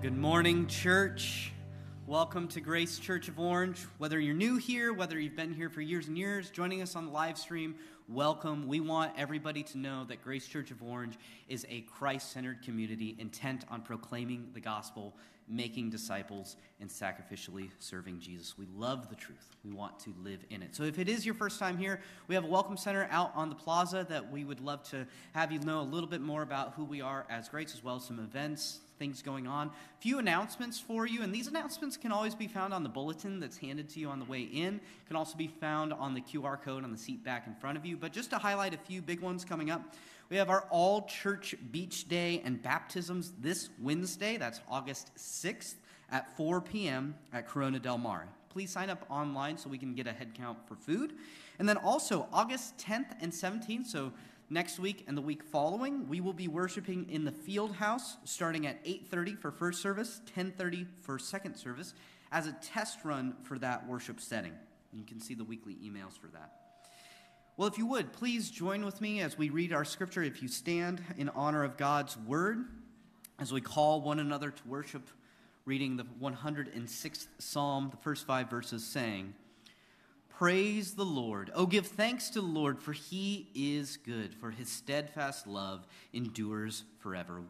Good morning, church. Welcome to Grace Church of Orange. Whether you're new here, whether you've been here for years and years, joining us on the live stream, welcome. We want everybody to know that Grace Church of Orange is a Christ-centered community intent on proclaiming the gospel, making disciples, and sacrificially serving Jesus. We love the truth. We want to live in it. So if it is your first time here, we have a welcome center out on the plaza that we would love to have you know a little bit more about who we are as Grace, as well as some events, things going on. A few announcements for you, and these announcements can always be found on the bulletin that's handed to you on the way in. Can also be found on the QR code on the seat back in front of you. But just to highlight a few big ones coming up, we have our all-church beach day and baptisms this Wednesday. That's August 6th at 4 p.m. at Corona Del Mar. Please sign up online so we can get a head count for food. And then also August 10th and 17th, so next week and the week following, we will be worshiping in the Field House starting at 8:30 for first service, 10:30 for second service, as a test run for that worship setting. You can see the weekly emails for that. Well, if you would, please join with me as we read our scripture. If you stand in honor of God's word, as we call one another to worship, reading the 106th Psalm, the first 5 verses, saying, "Praise the Lord. Oh, give thanks to the Lord, for he is good, for his steadfast love endures forever."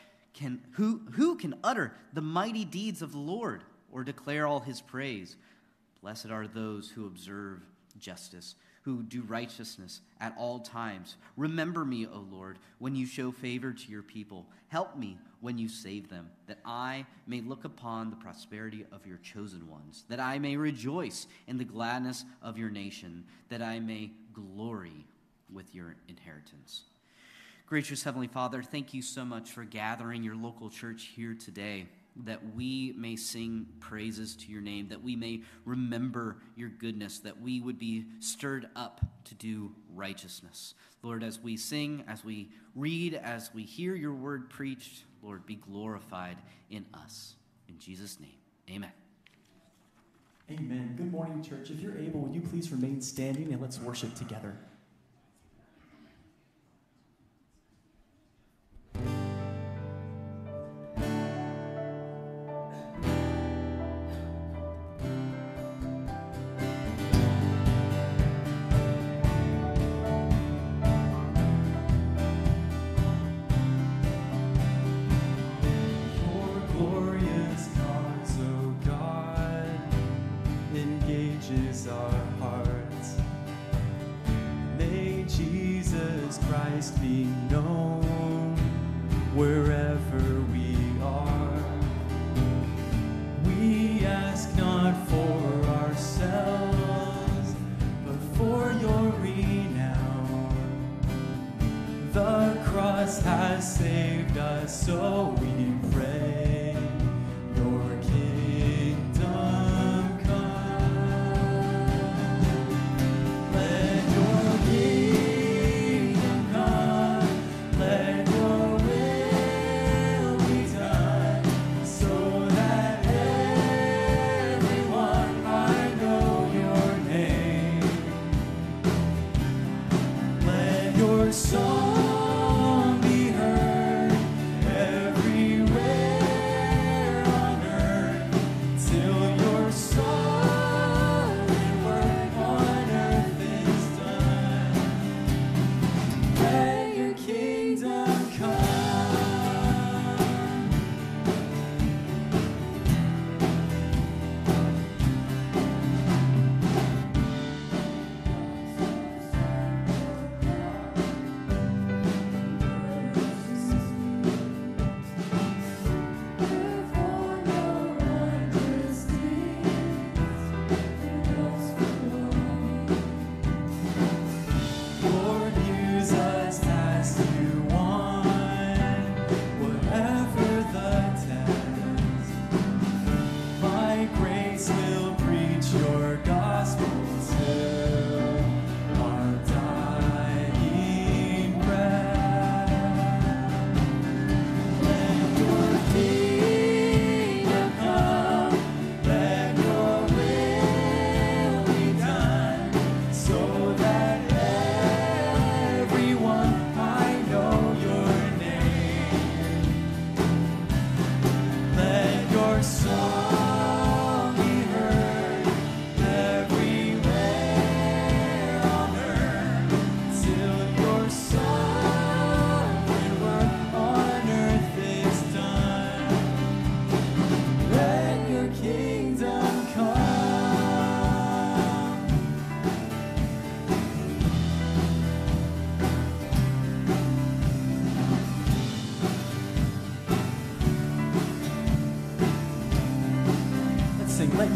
Who can utter the mighty deeds of the Lord or declare all his praise? Blessed are those who observe justice, who do righteousness at all times. Remember me, O Lord, when you show favor to your people. Help me when you save them, that I may look upon the prosperity of your chosen ones, that I may rejoice in the gladness of your nation, that I may glory with your inheritance. Gracious Heavenly Father, thank you so much for gathering your local church here today, that we may sing praises to your name, that we may remember your goodness, that we would be stirred up to do righteousness. Lord, as we sing, as we read, as we hear your word preached, Lord, be glorified in us. In Jesus' name, amen. Amen. Good morning, church. If you're able, would you please remain standing and let's worship together. Be known wherever we are. We ask not for ourselves, but for your renown. The cross has saved us, so we pray, your kingdom come. Let your kingdom come. Let your will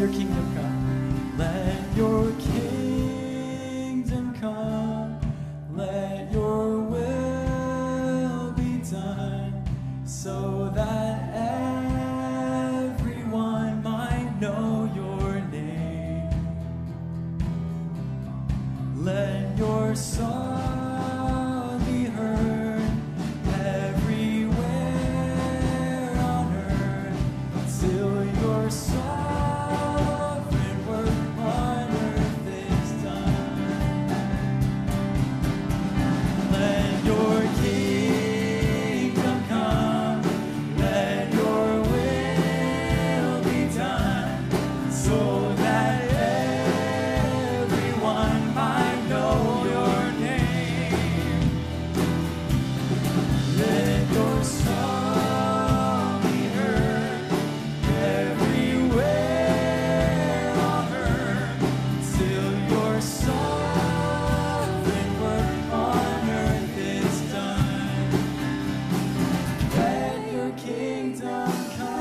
your kingdom come. Let your kingdom come. Let your will be done, so that everyone might know your name. Let your song be heard everywhere on earth, till your sovereign work on earth is done. Let your kingdom come, let your will be done, so that everyone might know your name. Let your song be heard everywhere on earth, till your sovereign work on earth is done. Let your kingdom come.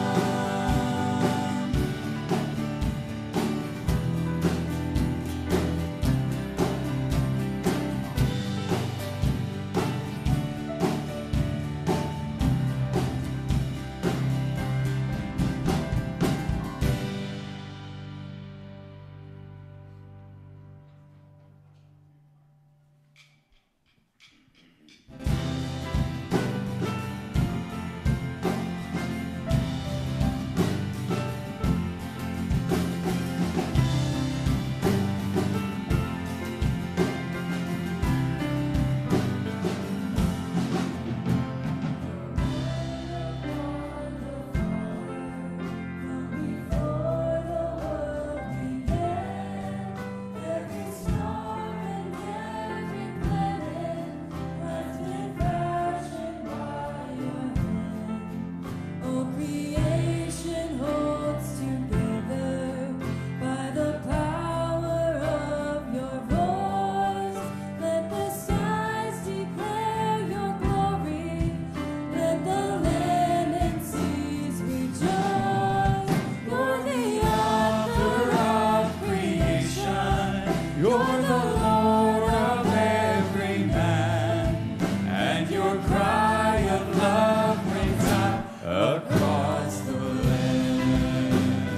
You're the Lord of every man, and your cry of love rings out across the land.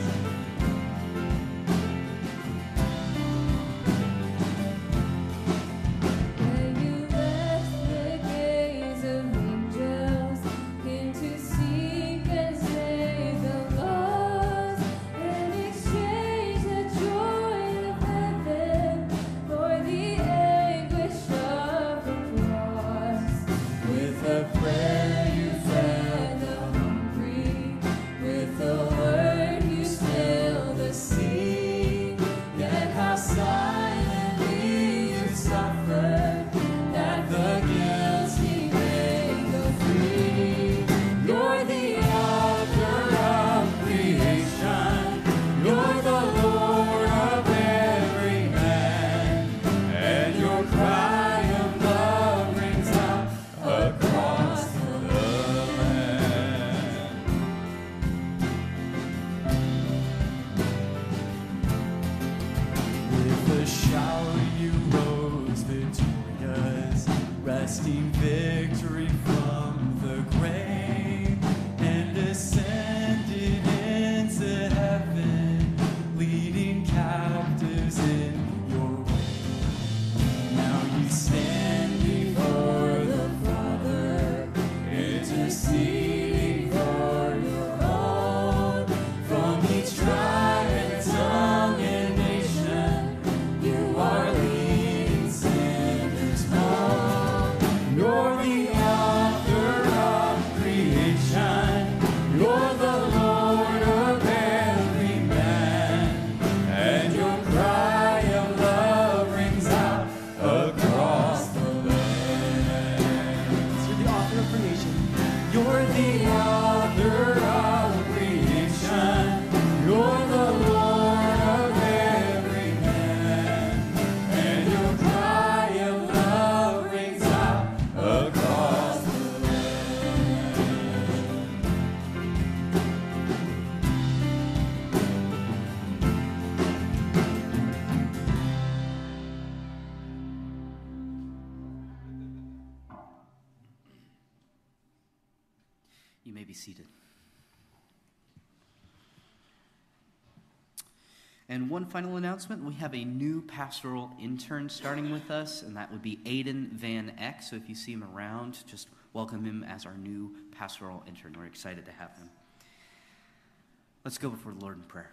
When you left the gaze of angels, came to seek and save the lost, and exchange the joy of heaven for the anguish of the cross. With a prayer you fed the hungry, with a word you stilled the sea. Yet how silently you suffered, that the guilty may go free. You're the author of creation, you're the Lord of every man, and your cry of love rings out across the land. With a shout you rose victorious, wresting victory from the grave, and ascended into heaven, leading captives in your way. Now you stand before the Father, interceding for your own. From each tribe and tongue and nation, you are leading sinners home. You're the be seated. And one final announcement, we have a new pastoral intern starting with us, and that would be Aiden Van Eck. So if you see him around, just welcome him as our new pastoral intern. We're excited to have him. Let's go before the Lord in prayer.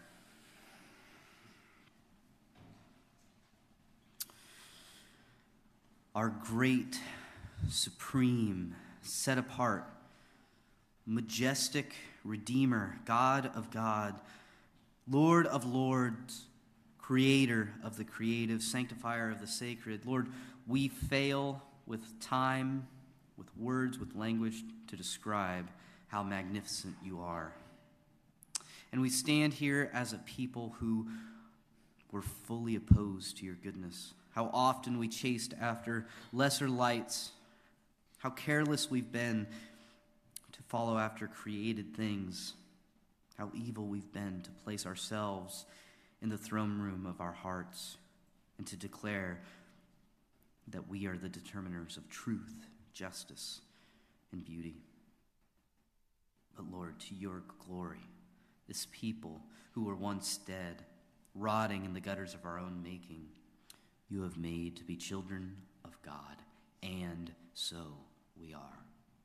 Our great, supreme, set apart, majestic Redeemer, God of God, Lord of lords, creator of the creative, sanctifier of the sacred. Lord, we fail with time, with words, with language to describe how magnificent you are. And we stand here as a people who were fully opposed to your goodness. How often we chased after lesser lights. How careless we've been to follow after created things. How evil we've been to place ourselves in the throne room of our hearts and to declare that we are the determiners of truth, justice, and beauty. But Lord, to your glory, this people who were once dead, rotting in the gutters of our own making, you have made to be children of God, and so we are.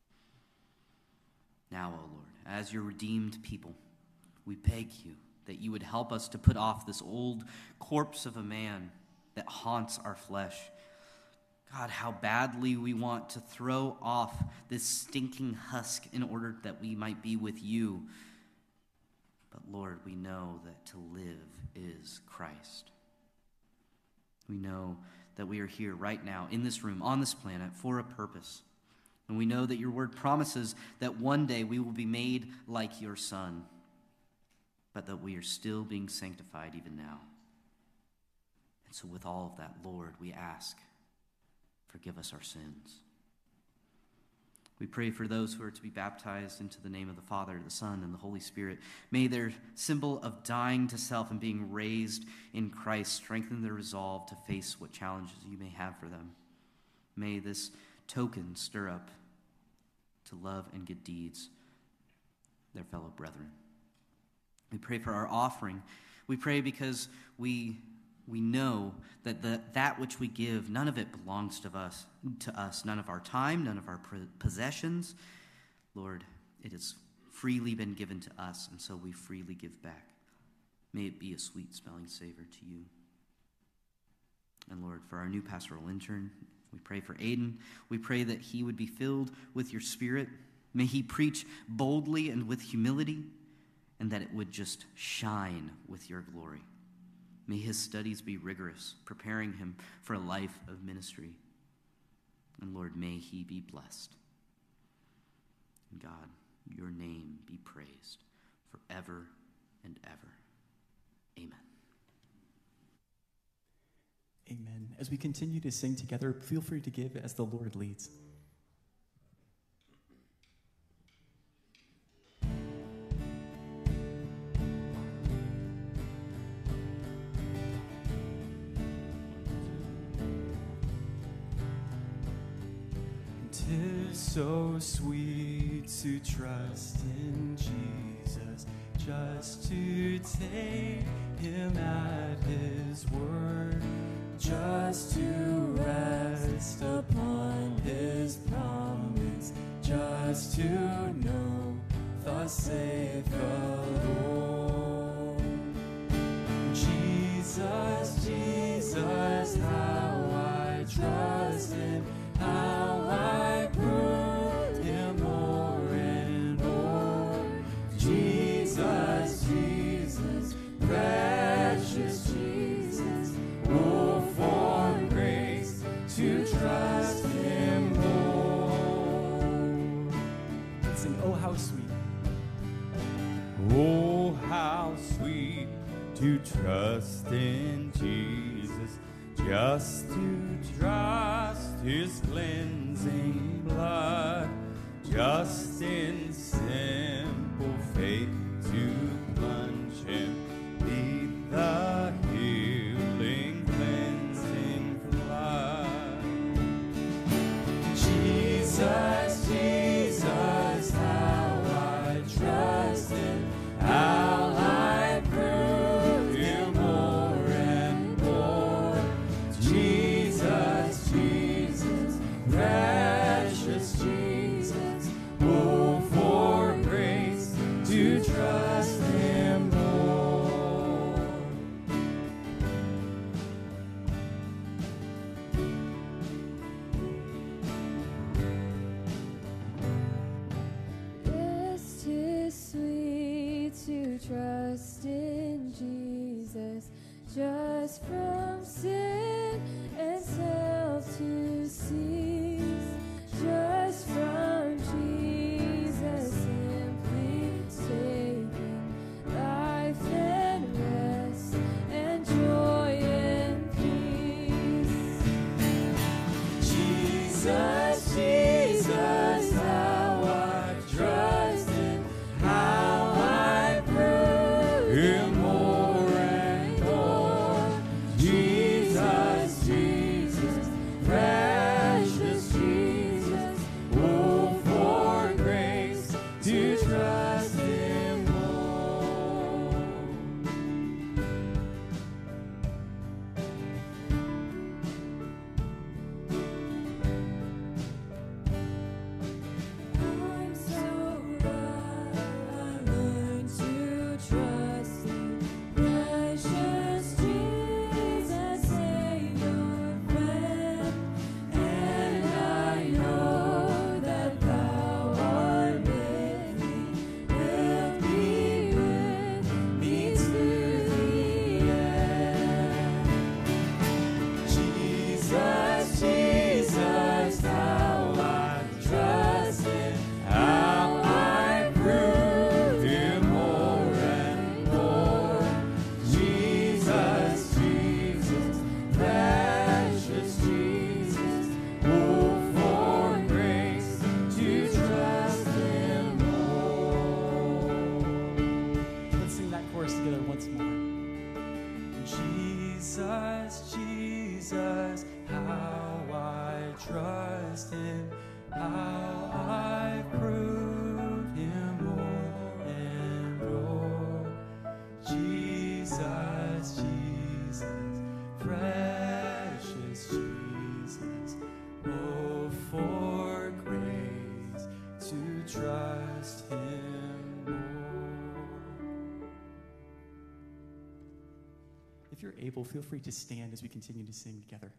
Now, O Lord, as your redeemed people, we beg you that you would help us to put off this old corpse of a man that haunts our flesh. God, how badly we want to throw off this stinking husk in order that we might be with you. But Lord, we know that to live is Christ. We know that we are here right now in this room, on this planet, for a purpose. And we know that your word promises that one day we will be made like your Son, but that we are still being sanctified even now. And so with all of that, Lord, we ask, forgive us our sins. We pray for those who are to be baptized into the name of the Father, the Son, and the Holy Spirit. May their symbol of dying to self and being raised in Christ strengthen their resolve to face what challenges you may have for them. May this token stir up to love and good deeds their fellow brethren. We pray for our offering. We pray because we know that that which we give, none of it belongs to us. None of our time, none of our possessions. Lord, it has freely been given to us, and so we freely give back. May it be a sweet-smelling savor to you. And Lord, for our new pastoral intern, we pray for Aiden. We pray that he would be filled with your Spirit. May he preach boldly and with humility, and that it would just shine with your glory. May his studies be rigorous, preparing him for a life of ministry. And Lord, may he be blessed. And God, your name be praised forever and ever. Amen. Amen. As we continue to sing together, feel free to give as the Lord leads. So sweet to trust in Jesus, just to take him at his word, just to rest upon his promise, just to know, thus saith the Lord. Jesus, Jesus, how I trust him, how I prove him more and more. Jesus, Jesus, precious Jesus, oh, for grace to trust him more. Let's sing, oh, how sweet. Oh, how sweet to trust in Jesus, just to trust his cleansing blood, just in simple faith to plunge him beneath the healing, cleansing flood. Jesus, Jesus, how I Jesus, just from sin and self to cease, just from Jesus simply taking life and rest and joy and peace. Jesus, Jesus, how I trust Him, how I prove Him more and more. Jesus, Jesus, precious Jesus, oh, for grace to trust Him more. I'm so glad I learned to trust you, precious Jesus, Savior, friend. And I know that Thou art with me, will be with me to the end. Jesus, Jesus, how I trust Him, how I prove Him more and more. Jesus, Jesus, precious Jesus, oh, for grace to trust Him more. Let's sing that chorus together once more. Jesus, Jesus, how I trust Him, how I prove Him more and more. Jesus, Jesus, precious Jesus, oh, for grace to trust Him more. If you're able, feel free to stand as we continue to sing together.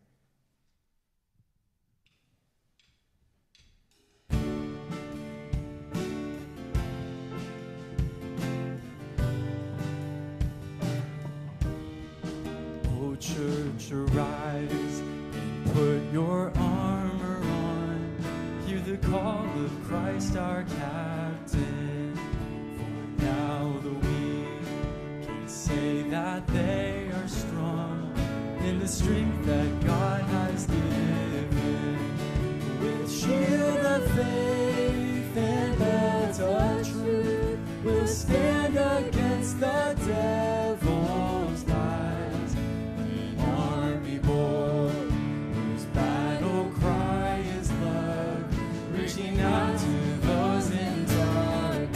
Oh, church, arise and put your armor on. Hear the call of Christ our captain. For now the weak can say that they are strong in the strength that God has given. With shield of faith and belt of truth, we'll stand against the devil's lies. An army bold, whose battle cry is love, reaching out to those in darkness.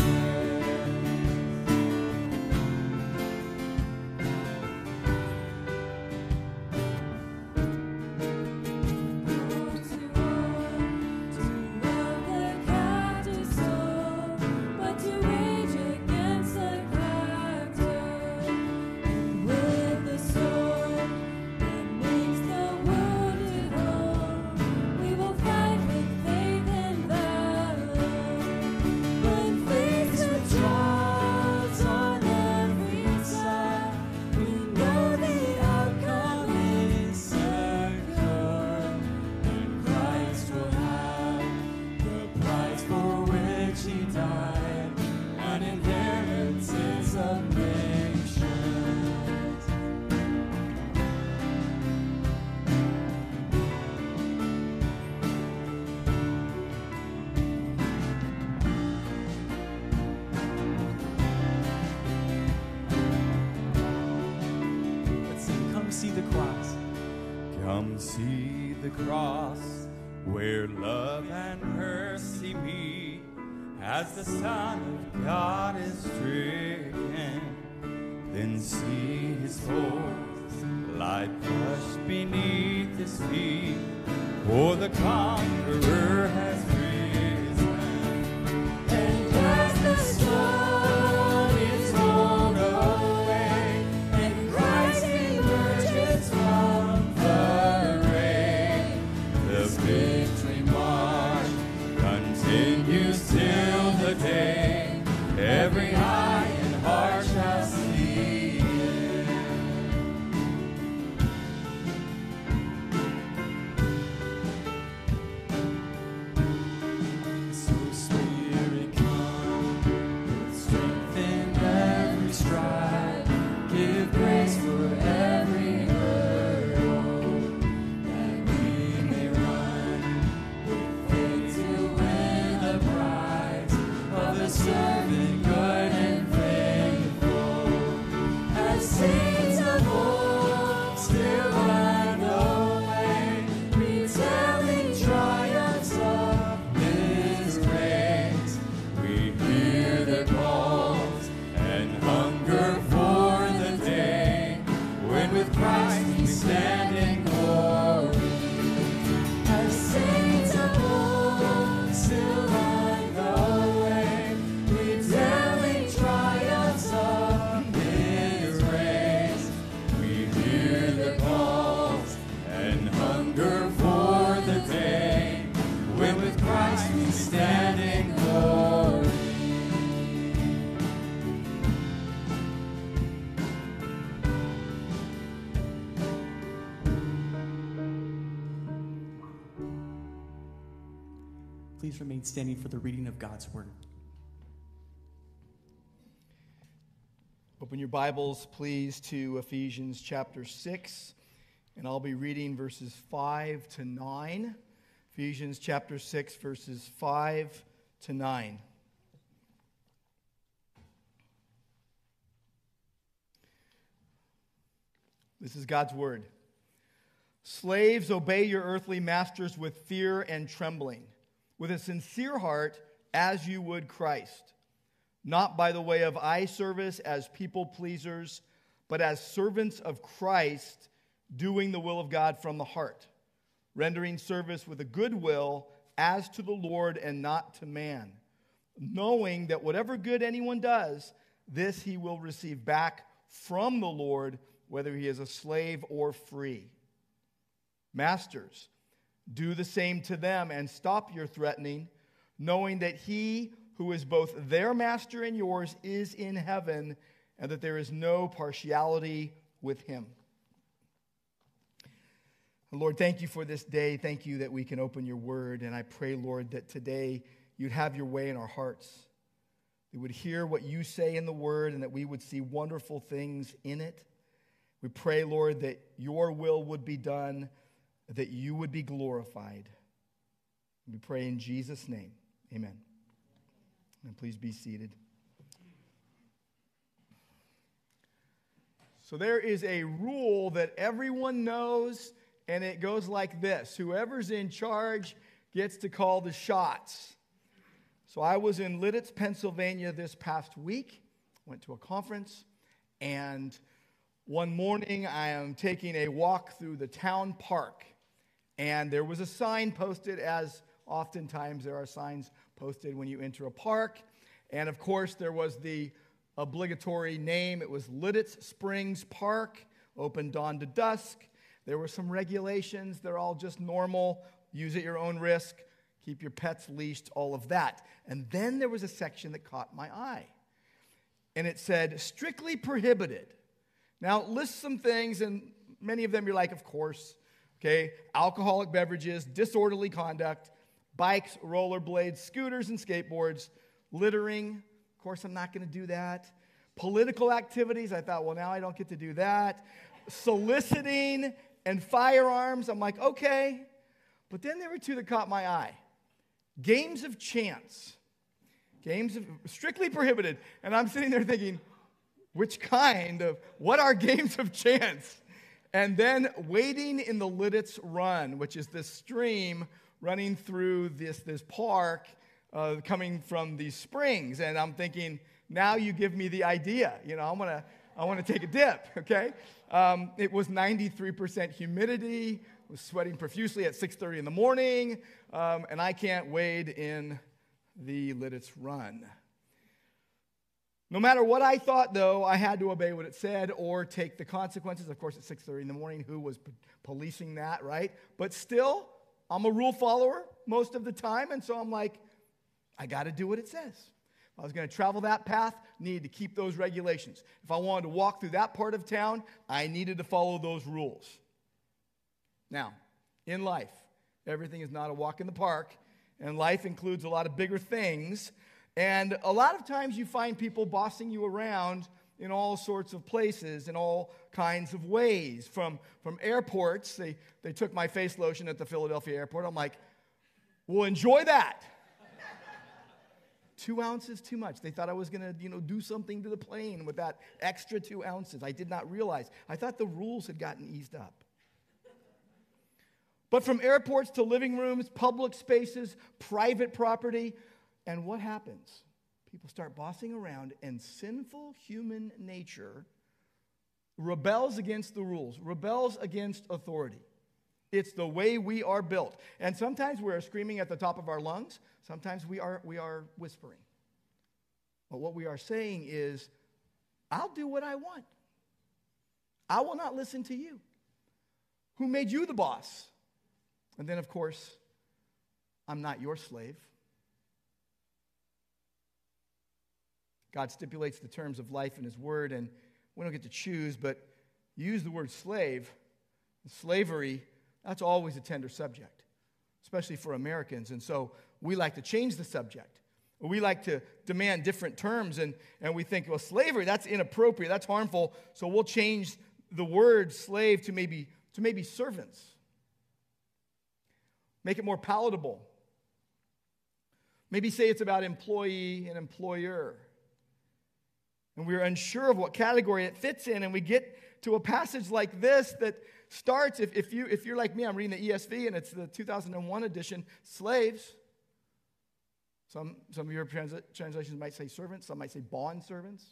See the cross. Come see the cross where love and mercy meet as the Son of God is stricken. Then see His horse lie crushed beneath His feet, for the conqueror has risen. And as the storm is rolled away, and Christ emerges from the rain, The victory march continues till the day every eye and heart shall see it. please remain standing for the reading of God's word. Open your Bibles, please, to Ephesians chapter 6, and I'll be reading verses 5 to 9. Ephesians chapter 6, verses 5 to 9. This is God's word. Slaves, obey your earthly masters with fear and trembling, with a sincere heart, as you would Christ, not by the way of eye service as people pleasers, but as servants of Christ, doing the will of God from the heart, rendering service with a good will as to the Lord and not to man, knowing that whatever good anyone does, this he will receive back from the Lord, whether he is a slave or free. Masters, do the same to them and stop your threatening, knowing that he who is both their master and yours is in heaven, and that there is no partiality with him. Lord, thank you for this day. Thank you that we can open your word, and I pray, Lord, that today you'd have your way in our hearts. We would hear what you say in the word, and that we would see wonderful things in it. We pray, Lord, that your will would be done, that you would be glorified. We pray in Jesus' name. Amen. And please be seated. So there is a rule that everyone knows, and it goes like this. Whoever's in charge gets to call the shots. So I was in Lititz, Pennsylvania this past week. Went to a conference, and one morning I am taking a walk through the town park. And there was a sign posted, as oftentimes there are signs posted when you enter a park. And of course, there was the obligatory name. It was Lititz Springs Park, open dawn to dusk. There were some regulations. They're all just normal. Use at your own risk. Keep your pets leashed, all of that. And then there was a section that caught my eye. And it said, strictly prohibited. Now, it lists some things, and many of them you're like, of course. Okay, alcoholic beverages, disorderly conduct, bikes, rollerblades, scooters, and skateboards, littering. Of course, I'm not going to do that. Political activities. I thought, well, now I don't get to do that. Soliciting and firearms. I'm like, okay. But then there were two that caught my eye. Games of chance. Games of strictly prohibited. And I'm sitting there thinking, what are games of chance? And then wading in the Lititz Run, which is this stream running through this park coming from these springs. And I'm thinking, now you give me the idea. You know, I want to take a dip, okay? It was 93% humidity. I was sweating profusely at 6:30 in the morning. And I can't wade in the Lititz Run. No matter what I thought, though, I had to obey what it said or take the consequences. Of course, at 6:30 in the morning, who was policing that, right? But still, I'm a rule follower most of the time, and so I'm like, I got to do what it says. If I was going to travel that path, needed to keep those regulations. If I wanted to walk through that part of town, I needed to follow those rules. Now, in life, everything is not a walk in the park, and life includes a lot of bigger things. And a lot of times you find people bossing you around in all sorts of places, in all kinds of ways. From airports, they took my face lotion at the Philadelphia airport. I'm like, well, enjoy that. 2 ounces too much. They thought I was going to, do something to the plane with that extra 2 ounces. I did not realize. I thought the rules had gotten eased up. But from airports to living rooms, public spaces, private property, and what happens? People start bossing around, and sinful human nature rebels against the rules, rebels against authority. It's the way we are built. And sometimes we are screaming at the top of our lungs. Sometimes we are whispering. But what we are saying is, I'll do what I want. I will not listen to you. Who made you the boss? And then, of course, I'm not your slave. God stipulates the terms of life in his word, and we don't get to choose, but use the word slave. Slavery, that's always a tender subject, especially for Americans. And so we like to change the subject. We like to demand different terms, and we think, well, slavery, that's inappropriate, that's harmful, so we'll change the word slave to maybe servants. Make it more palatable. Maybe say it's about employee and employer. And we're unsure of what category it fits in, and we get to a passage like this that starts, if you're like me, I'm reading the ESV, and it's the 2001 edition, slaves. Some of your translations might say servants, some might say bond servants.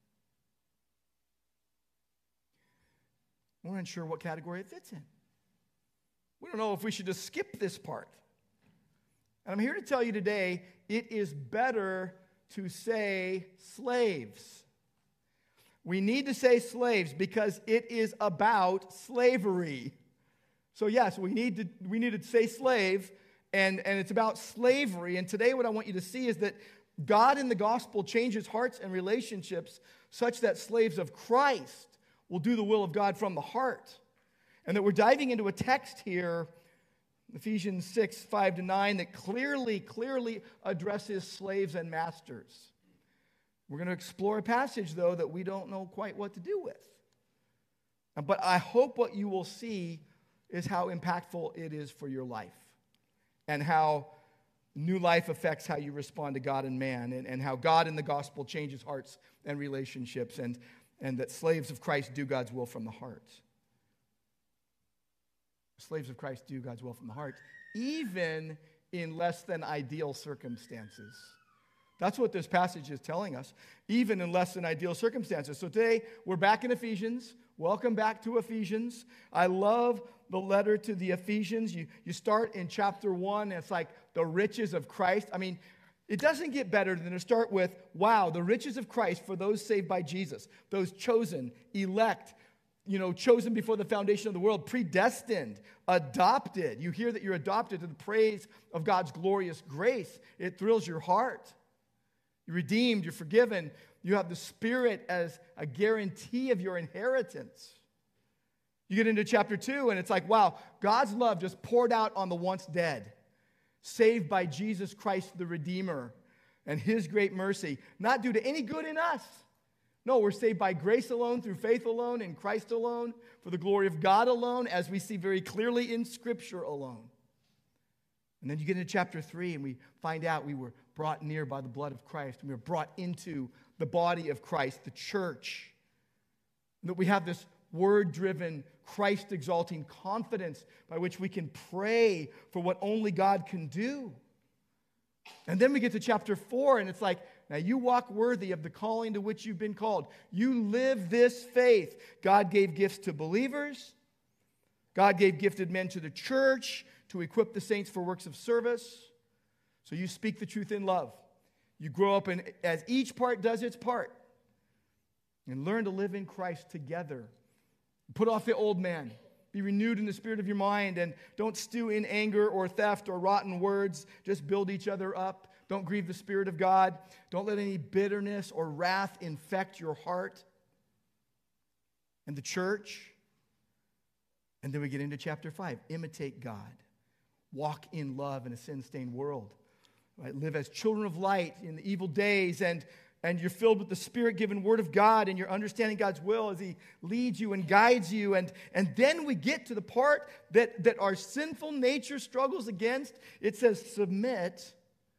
We're unsure what category it fits in. We don't know if we should just skip this part. And I'm here to tell you today, it is better to say slaves. We need to say slaves because it is about slavery. So yes, we need to say slave, and it's about slavery. And today what I want you to see is that God in the gospel changes hearts and relationships such that slaves of Christ will do the will of God from the heart. And that we're diving into a text here, Ephesians 6, 5-9, that clearly addresses slaves and masters. We're going to explore a passage, though, that we don't know quite what to do with. But I hope what you will see is how impactful it is for your life, and how new life affects how you respond to God and man, and how God in the gospel changes hearts and relationships, and that slaves of Christ do God's will from the heart. Slaves of Christ do God's will from the heart, even in less than ideal circumstances. That's what this passage is telling us, even in less than ideal circumstances. So today, we're back in Ephesians. Welcome back to Ephesians. I love the letter to the Ephesians. You start in chapter 1, and it's like the riches of Christ. I mean, it doesn't get better than to start with, wow, the riches of Christ for those saved by Jesus, those chosen, elect, chosen before the foundation of the world, predestined, adopted. You hear that you're adopted to the praise of God's glorious grace. It thrills your heart. You're redeemed, you're forgiven. You have the Spirit as a guarantee of your inheritance. You get into chapter 2, and it's like, wow, God's love just poured out on the once dead, saved by Jesus Christ the Redeemer and His great mercy, not due to any good in us. No, we're saved by grace alone, through faith alone, in Christ alone, for the glory of God alone, as we see very clearly in Scripture alone. And then you get into chapter 3, and we find out we were brought near by the blood of Christ, and we were brought into the body of Christ, the church. And that we have this word-driven, Christ-exalting confidence by which we can pray for what only God can do. And then we get to chapter 4, and it's like, now you walk worthy of the calling to which you've been called. You live this faith. God gave gifts to believers. God gave gifted men to the church to equip the saints for works of service. So you speak the truth in love. You grow up as each part does its part. And learn to live in Christ together. Put off the old man. Be renewed in the spirit of your mind, and don't stew in anger or theft or rotten words. Just build each other up. Don't grieve the Spirit of God. Don't let any bitterness or wrath infect your heart and the church. And then we get into chapter 5. Imitate God. Walk in love in a sin-stained world. Right? Live as children of light in the evil days, and you're filled with the Spirit-given Word of God, and you're understanding God's will as He leads you and guides you. And then we get to the part that our sinful nature struggles against. It says, submit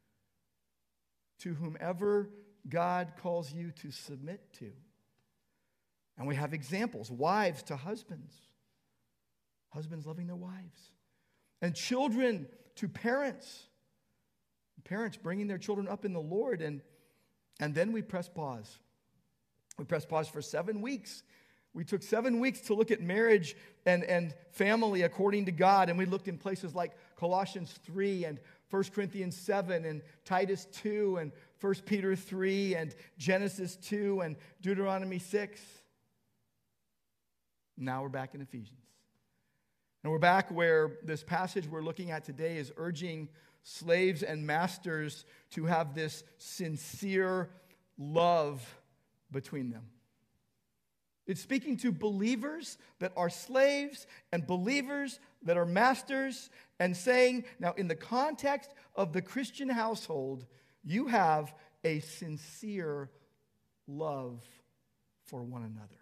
to whomever God calls you to submit to. And we have examples. Wives to husbands. Husbands loving their wives. And children to parents. Parents bringing their children up in the Lord. And then we press pause. We press pause for 7 weeks. We took 7 weeks to look at marriage and family according to God. And we looked in places like Colossians 3 and 1 Corinthians 7 and Titus 2 and 1 Peter 3 and Genesis 2 and Deuteronomy 6. Now we're back in Ephesians. And we're back where this passage we're looking at today is urging slaves and masters to have this sincere love between them. It's speaking to believers that are slaves and believers that are masters, and saying, now in the context of the Christian household, you have a sincere love for one another.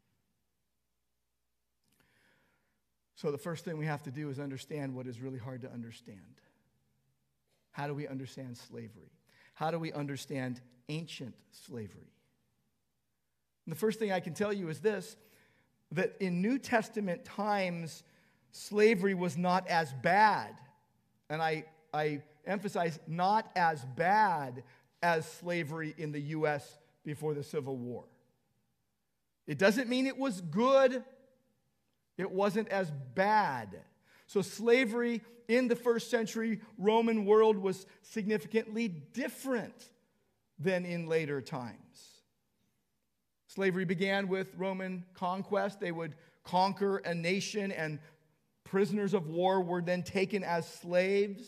So the first thing we have to do is understand what is really hard to understand. How do we understand slavery? How do we understand ancient slavery? And the first thing I can tell you is this, that in New Testament times, slavery was not as bad. And I emphasize not as bad as slavery in the U.S. before the Civil War. It doesn't mean it was good. It wasn't as bad. So slavery in the first century Roman world was significantly different than in later times. Slavery began with Roman conquest. They would conquer a nation, and prisoners of war were then taken as slaves.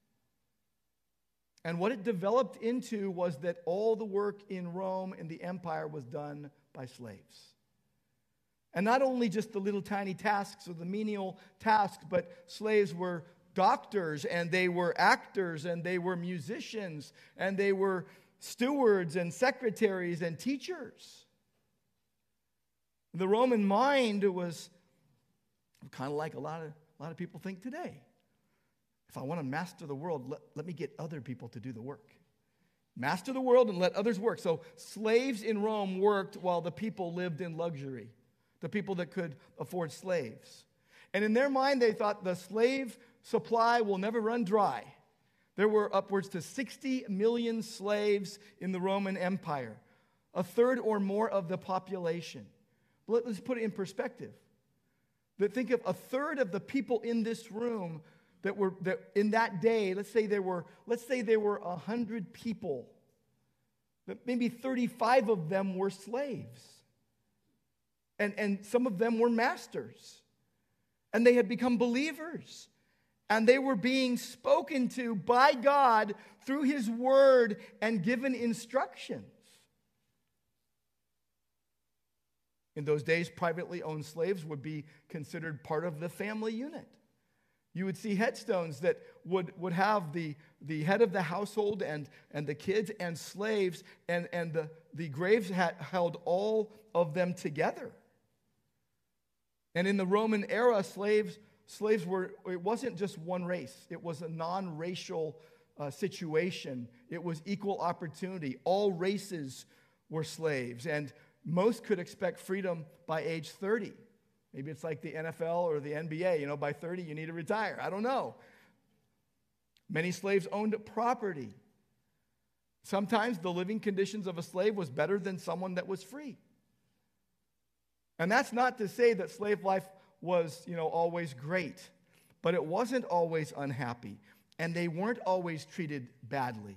And what it developed into was that all the work in Rome and the empire was done by slaves. And not only just the little tiny tasks or the menial tasks, but slaves were doctors, and they were actors, and they were musicians, and they were stewards and secretaries and teachers. The Roman mind was kind of like a lot of people think today. If I want to master the world, let me get other people to do the work. Master the world and let others work. So slaves in Rome worked while the people lived in luxury, the people that could afford slaves. And in their mind, they thought the slave supply will never run dry. There were upwards to 60 million slaves in the Roman Empire, a third or more of the population. Let's put it in perspective. That think of a third of the people in this room that in that day, let's say there were 100 people, that maybe 35 of them were slaves. And some of them were masters. And they had become believers. And they were being spoken to by God through His Word and given instructions. In those days, privately owned slaves would be considered part of the family unit. You would see headstones that would have the head of the household and the kids and slaves, and the graves held all of them together. And in the Roman era, slaves were, it wasn't just one race. It was a non-racial situation. It was equal opportunity. All races were slaves, and most could expect freedom by age 30. Maybe it's like the NFL or the NBA. By 30 you need to retire. I don't know. Many slaves owned property. Sometimes the living conditions of a slave was better than someone that was free. And that's not to say that slave life was, always great. But it wasn't always unhappy. And they weren't always treated badly.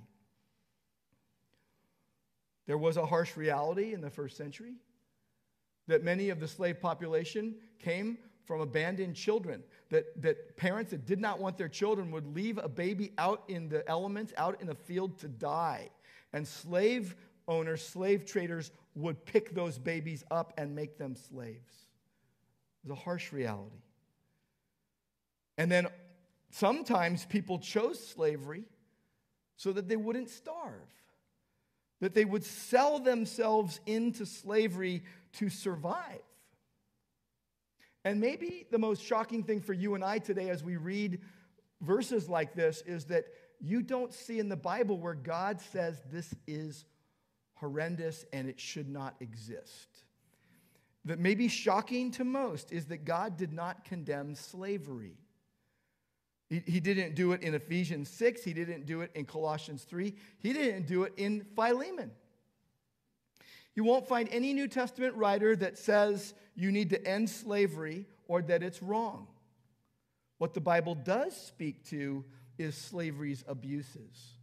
There was a harsh reality in the first century that many of the slave population came from abandoned children, that parents that did not want their children would leave a baby out in the elements, out in a field to die. And slave owners, slave traders would pick those babies up and make them slaves. It was a harsh reality. And then sometimes people chose slavery so that they wouldn't starve, that they would sell themselves into slavery to survive. And maybe the most shocking thing for you and I today as we read verses like this is that you don't see in the Bible where God says this is horrendous and it should not exist. That may be shocking to most is that God did not condemn slavery. He didn't do it in Ephesians 6. He didn't do it in Colossians 3. He didn't do it in Philemon. You won't find any New Testament writer that says you need to end slavery or that it's wrong. What the Bible does speak to is slavery's abuses.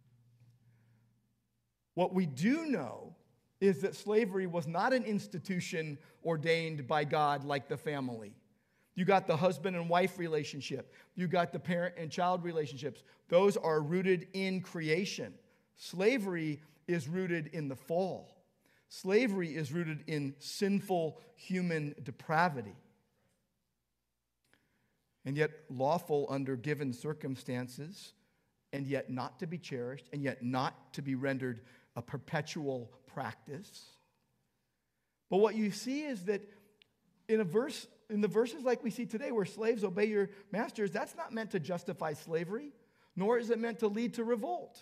What we do know is that slavery was not an institution ordained by God like the family. You got the husband and wife relationship. You got the parent and child relationships. Those are rooted in creation. Slavery is rooted in the fall. Slavery is rooted in sinful human depravity, and yet lawful under given circumstances, and yet not to be cherished, and yet not to be rendered a perpetual practice. But what you see is that in the verses like we see today, where slaves obey your masters, that's not meant to justify slavery, nor is it meant to lead to revolt.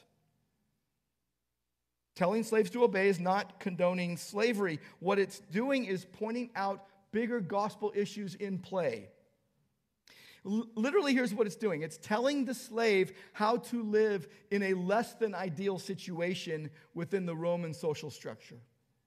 Telling slaves to obey is not condoning slavery. What it's doing is pointing out bigger gospel issues in play. Literally, here's what it's doing. It's telling the slave how to live in a less than ideal situation within the Roman social structure.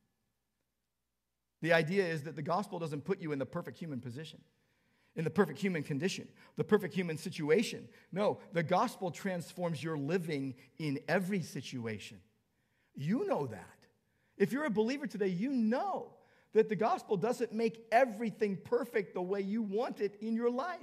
The idea is that the gospel doesn't put you in the perfect human position, in the perfect human condition, the perfect human situation. No, the gospel transforms your living in every situation. You know that. If you're a believer today, you know that the gospel doesn't make everything perfect the way you want it in your life.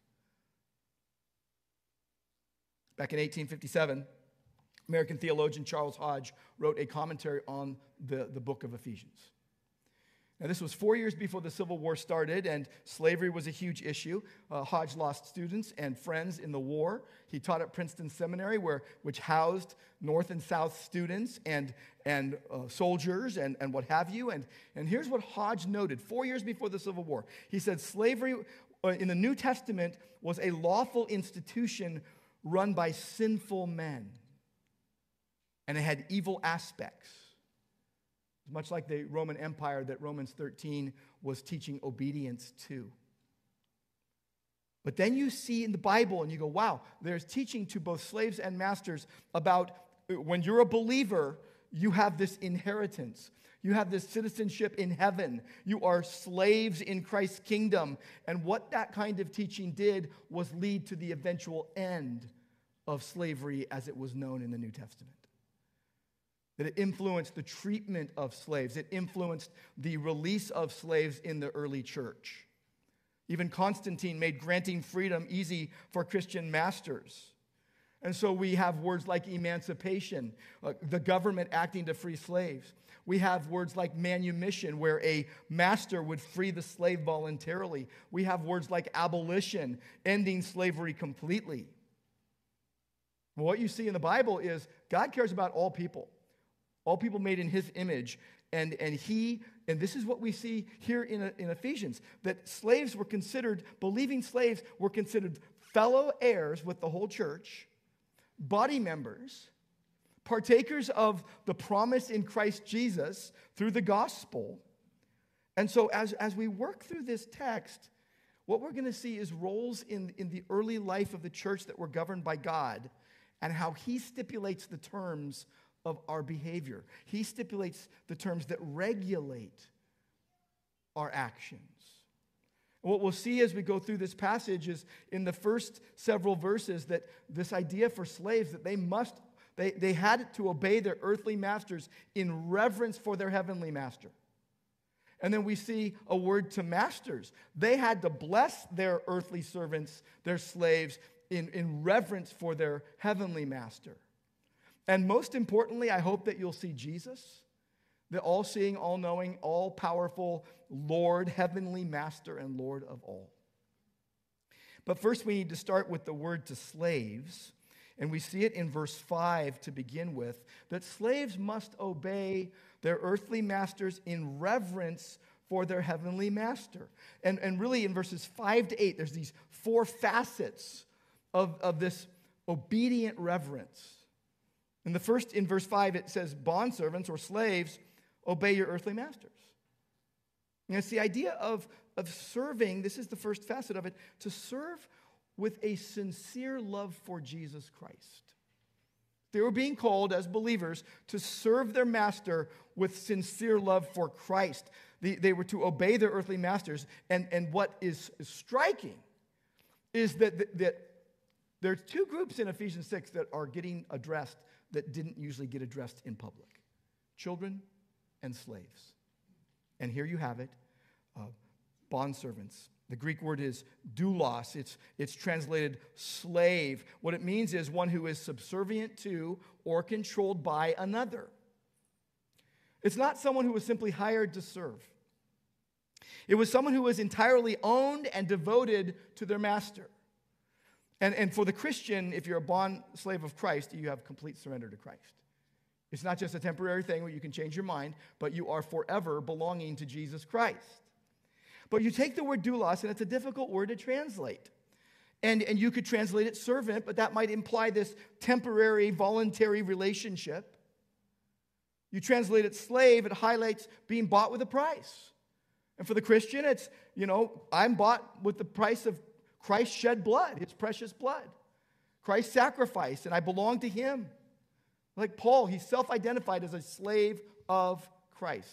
Back in 1857, American theologian Charles Hodge wrote a commentary on the book of Ephesians. Now, this was 4 years before the Civil War started, and slavery was a huge issue. Hodge lost students and friends in the war. He taught at Princeton Seminary, which housed North and South students and soldiers and what have you. And here's what Hodge noted 4 years before the Civil War. He said, slavery in the New Testament was a lawful institution run by sinful men, and it had evil aspects. Much like the Roman Empire that Romans 13 was teaching obedience to. But then you see in the Bible and you go, wow, there's teaching to both slaves and masters about when you're a believer, you have this inheritance. You have this citizenship in heaven. You are slaves in Christ's kingdom. And what that kind of teaching did was lead to the eventual end of slavery as it was known in the New Testament. That it influenced the treatment of slaves. It influenced the release of slaves in the early church. Even Constantine made granting freedom easy for Christian masters. And so we have words like emancipation, the government acting to free slaves. We have words like manumission, where a master would free the slave voluntarily. We have words like abolition, ending slavery completely. What you see in the Bible is God cares about all people made in his image. And this is what we see here in Ephesians, that slaves were considered, believing slaves were considered fellow heirs with the whole church, body members, partakers of the promise in Christ Jesus through the gospel. And so as we work through this text, what we're going to see is roles in the early life of the church that were governed by God, and how he stipulates the terms of our behavior. He stipulates the terms that regulate our actions. And what we'll see as we go through this passage is in the first several verses that this idea for slaves that they had to obey their earthly masters in reverence for their heavenly master. And then we see a word to masters. They had to bless their earthly servants, their slaves, in reverence for their heavenly master. And most importantly, I hope that you'll see Jesus, the all-seeing, all-knowing, all-powerful Lord, heavenly master and Lord of all. But first we need to start with the word to slaves. And we see it in verse 5 to begin with, that slaves must obey their earthly masters in reverence for their heavenly master. And really in verses 5 to 8, there's these four facets of this obedient reverence. And the first, in verse 5, it says, bondservants or slaves, obey your earthly masters. And it's the idea of serving, this is the first facet of it, to serve with a sincere love for Jesus Christ. They were being called as believers to serve their master with sincere love for Christ. They were to obey their earthly masters. And what is striking is that there are two groups in Ephesians 6 that are getting addressed that didn't usually get addressed in public: children and slaves. And here you have it, bondservants. The Greek word is doulos. It's translated slave. What it means is one who is subservient to or controlled by another. It's not someone who was simply hired to serve. It was someone who was entirely owned and devoted to their master. And for the Christian, if you're a bond slave of Christ, you have complete surrender to Christ. It's not just a temporary thing where you can change your mind, but you are forever belonging to Jesus Christ. But you take the word doulos, and it's a difficult word to translate. And you could translate it servant, but that might imply this temporary, voluntary relationship. You translate it slave, it highlights being bought with a price. And for the Christian, it's, I'm bought with the price of Christ's shed blood, his precious blood. Christ's sacrifice, and I belong to him. Like Paul, he self-identified as a slave of Christ.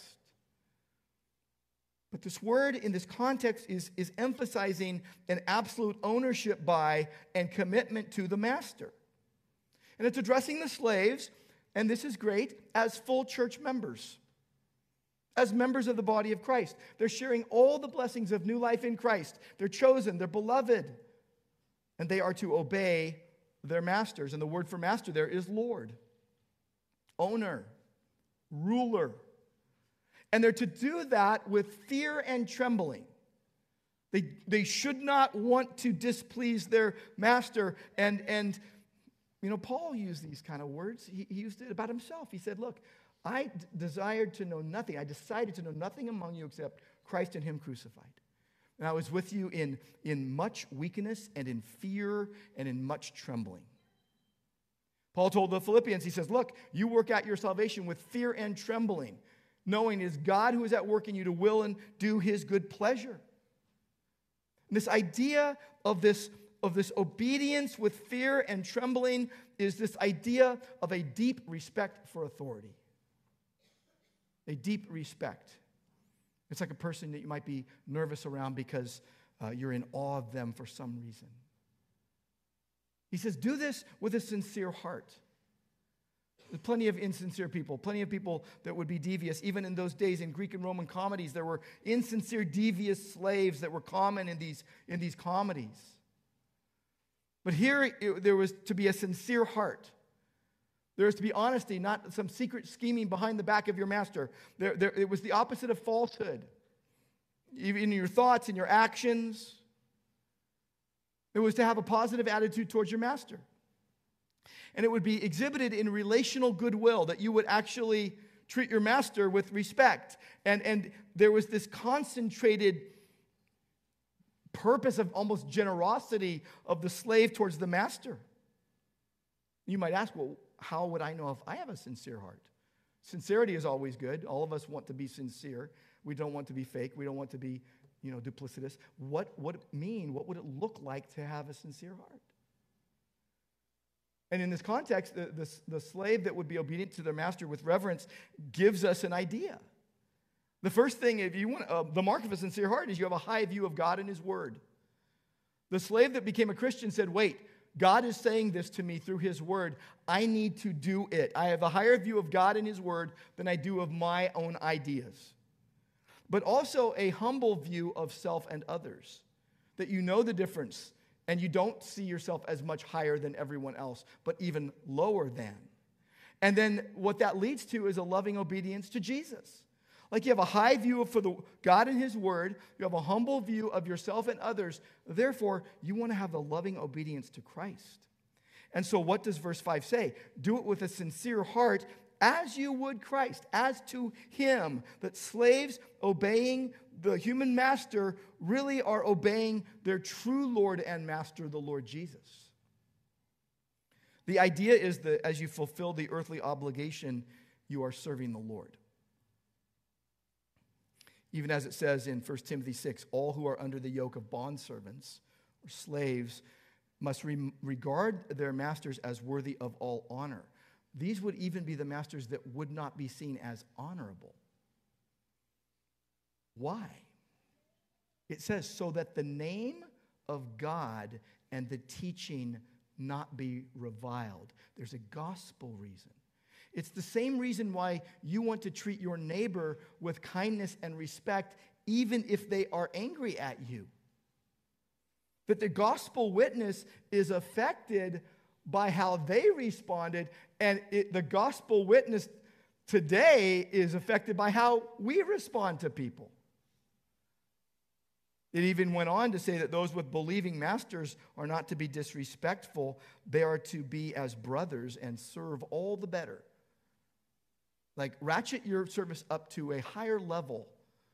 But this word in this context is emphasizing an absolute ownership by and commitment to the master. And it's addressing the slaves, and this is great, as full church members. As members of the body of Christ. They're sharing all the blessings of new life in Christ. They're chosen, they're beloved, and they are to obey their masters. And the word for master there is Lord, owner, ruler. And they're to do that with fear and trembling. They should not want to displease their master. And Paul used these kind of words. He used it about himself. He said, look, I desired to know nothing. I decided to know nothing among you except Christ and him crucified. And I was with you in much weakness and in fear and in much trembling. Paul told the Philippians, he says, look, you work out your salvation with fear and trembling, knowing it is God who is at work in you to will and do his good pleasure. And this idea of this obedience with fear and trembling is this idea of a deep respect for authority. A deep respect. It's like a person that you might be nervous around because you're in awe of them for some reason. He says, do this with a sincere heart. There's plenty of insincere people, plenty of people that would be devious. Even in those days in Greek and Roman comedies, there were insincere, devious slaves that were common in these comedies. But here, there was to be a sincere heart. There is to be honesty, not some secret scheming behind the back of your master. It was the opposite of falsehood. Even in your thoughts and your actions. It was to have a positive attitude towards your master. And it would be exhibited in relational goodwill, that you would actually treat your master with respect. And there was this concentrated purpose of almost generosity of the slave towards the master. You might ask, well, how would I know if I have a sincere heart? Sincerity is always good. All of us want to be sincere. We don't want to be fake. We don't want to be, duplicitous. What would it mean? What would it look like to have a sincere heart? And in this context, the slave that would be obedient to their master with reverence gives us an idea. The first thing, if you want, the mark of a sincere heart is you have a high view of God and his word. The slave that became a Christian said, wait, God is saying this to me through his word. I need to do it. I have a higher view of God and his word than I do of my own ideas. But also a humble view of self and others. That you know the difference and you don't see yourself as much higher than everyone else, but even lower than. And then what that leads to is a loving obedience to Jesus. Like you have a high view for the God and his word. You have a humble view of yourself and others. Therefore, you want to have a loving obedience to Christ. And so what does verse 5 say? Do it with a sincere heart as you would Christ, as to him. That slaves obeying the human master really are obeying their true Lord and master, the Lord Jesus. The idea is that as you fulfill the earthly obligation, you are serving the Lord. Even as it says in 1 Timothy 6, all who are under the yoke of bondservants or slaves must regard their masters as worthy of all honor. These would even be the masters that would not be seen as honorable. Why? It says, so that the name of God and the teaching not be reviled. There's a gospel reason. It's the same reason why you want to treat your neighbor with kindness and respect, even if they are angry at you. That the gospel witness is affected by how they responded, and the gospel witness today is affected by how we respond to people. It even went on to say that those with believing masters are not to be disrespectful. They are to be as brothers and serve all the better. Like, ratchet your service up to a higher level.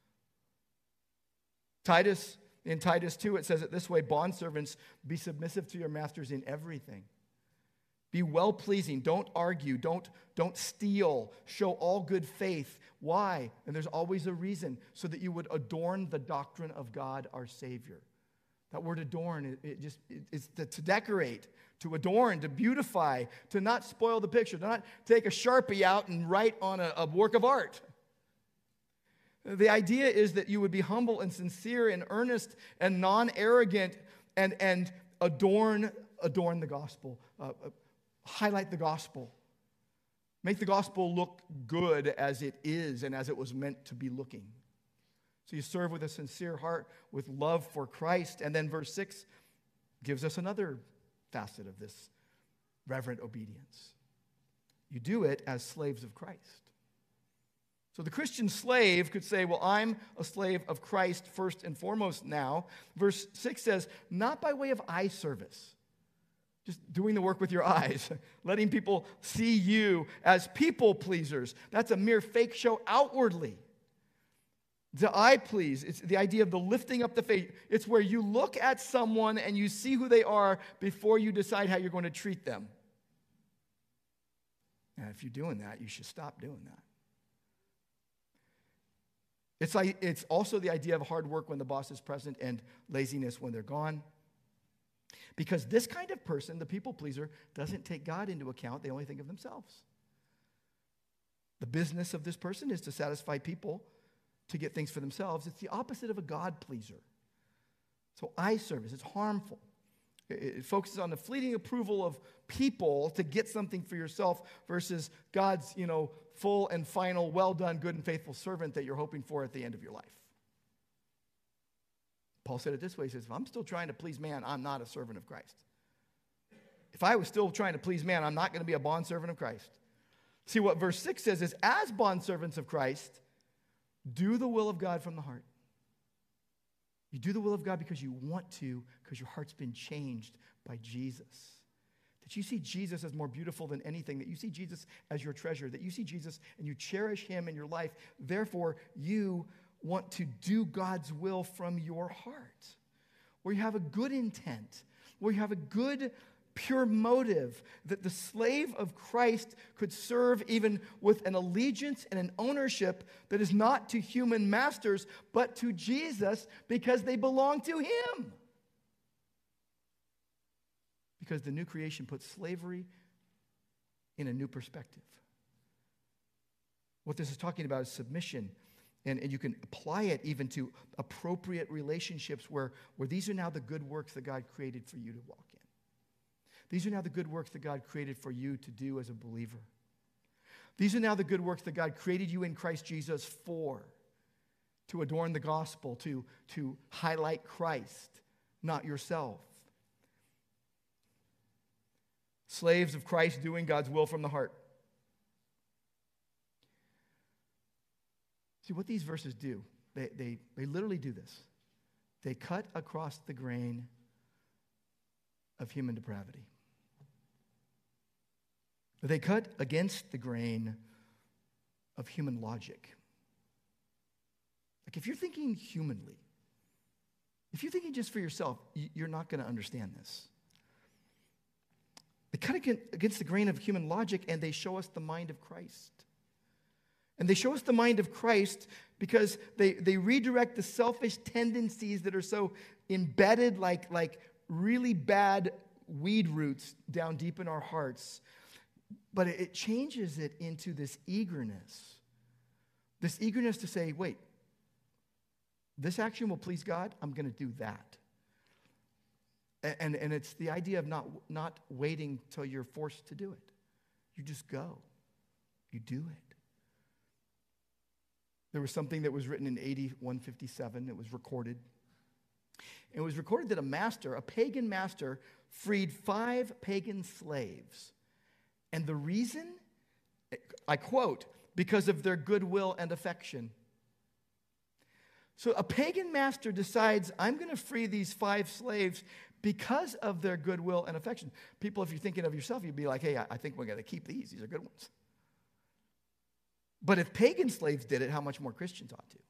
In Titus 2, it says it this way: bondservants, be submissive to your masters in everything. Be well-pleasing. Don't argue. Don't steal. Show all good faith. Why? And there's always a reason, so that you would adorn the doctrine of God our Savior. That word adorn, it's to decorate, to adorn, to beautify, to not spoil the picture, to not take a Sharpie out and write on a work of art. The idea is that you would be humble and sincere and earnest and non-arrogant and adorn the gospel, highlight the gospel. Make the gospel look good as it is and as it was meant to be looking. So you serve with a sincere heart, with love for Christ. And then verse 6 gives us another facet of this reverent obedience. You do it as slaves of Christ. So the Christian slave could say, well, I'm a slave of Christ first and foremost now. Verse 6 says, not by way of eye service, just doing the work with your eyes, letting people see you as people pleasers. That's a mere fake show outwardly. The eye please, it's the idea of the lifting up the face. It's where you look at someone and you see who they are before you decide how you're going to treat them. And if you're doing that, you should stop doing that. It's also the idea of hard work when the boss is present and laziness when they're gone. Because this kind of person, the people pleaser, doesn't take God into account. They only think of themselves. The business of this person is to satisfy people, to get things for themselves. It's the opposite of a God pleaser. So eye service, it's harmful. It focuses on the fleeting approval of people to get something for yourself versus God's, full and final, well done, good and faithful servant that you're hoping for at the end of your life. Paul said it this way. He says, if I'm still trying to please man, I'm not a servant of Christ. If I was still trying to please man, I'm not going to be a bondservant of Christ. See, what verse 6 says is, as bondservants of Christ, do the will of God from the heart. You do the will of God because you want to, because your heart's been changed by Jesus. That you see Jesus as more beautiful than anything, that you see Jesus as your treasure, that you see Jesus and you cherish him in your life. Therefore, you want to do God's will from your heart, where you have a good intent, where you have a good, pure motive, that the slave of Christ could serve even with an allegiance and an ownership that is not to human masters, but to Jesus, because they belong to him. Because the new creation puts slavery in a new perspective. What this is talking about is submission. And you can apply it even to appropriate relationships where these are now the good works that God created for you to walk in. These are now the good works that God created for you to do as a believer. These are now the good works that God created you in Christ Jesus for, to adorn the gospel, to highlight Christ, not yourself. Slaves of Christ doing God's will from the heart. See, what these verses do, they literally do this. They cut across the grain of human depravity. They cut against the grain of human logic. Like, if you're thinking humanly, if you're thinking just for yourself, you're not going to understand this. They cut against the grain of human logic, and they show us the mind of Christ. And they show us the mind of Christ because they redirect the selfish tendencies that are so embedded like really bad weed roots down deep in our hearts. But it changes it into this eagerness to say, wait, this action will please God, I'm going to do that. And it's the idea of not waiting till you're forced to do it. You just go. You do it. There was something that was written in AD 157. It was recorded. It was recorded that a pagan master, freed 5 pagan slaves. And the reason, I quote, because of their goodwill and affection. So a pagan master decides, I'm going to free these 5 slaves because of their goodwill and affection. People, if you're thinking of yourself, you'd be like, hey, I think we're going to keep these. These are good ones. But if pagan slaves did it, how much more Christians ought to?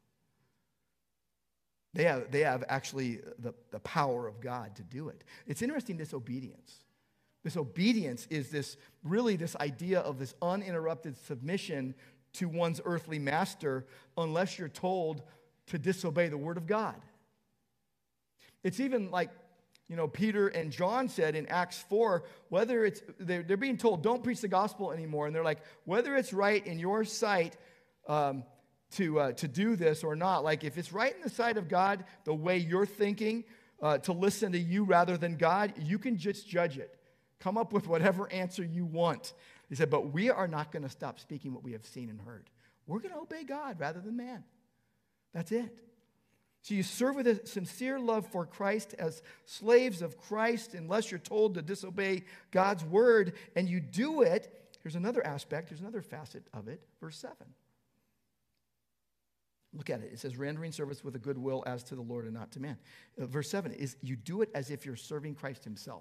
They have actually the power of God to do it. It's interesting, this obedience. This obedience is this idea of this uninterrupted submission to one's earthly master unless you're told to disobey the word of God. It's even like, Peter and John said in Acts 4, whether it's, they're being told, don't preach the gospel anymore. And they're like, whether it's right in your sight to do this or not, like if it's right in the sight of God, the way you're thinking, to listen to you rather than God, you can just judge it. Come up with whatever answer you want. He said, but we are not going to stop speaking what we have seen and heard. We're going to obey God rather than man. That's it. So you serve with a sincere love for Christ as slaves of Christ unless you're told to disobey God's word, and you do it. Here's another aspect, here's another facet of it. Verse 7. Look at it. It says, rendering service with a good will as to the Lord and not to man. Verse 7 is you do it as if you're serving Christ himself.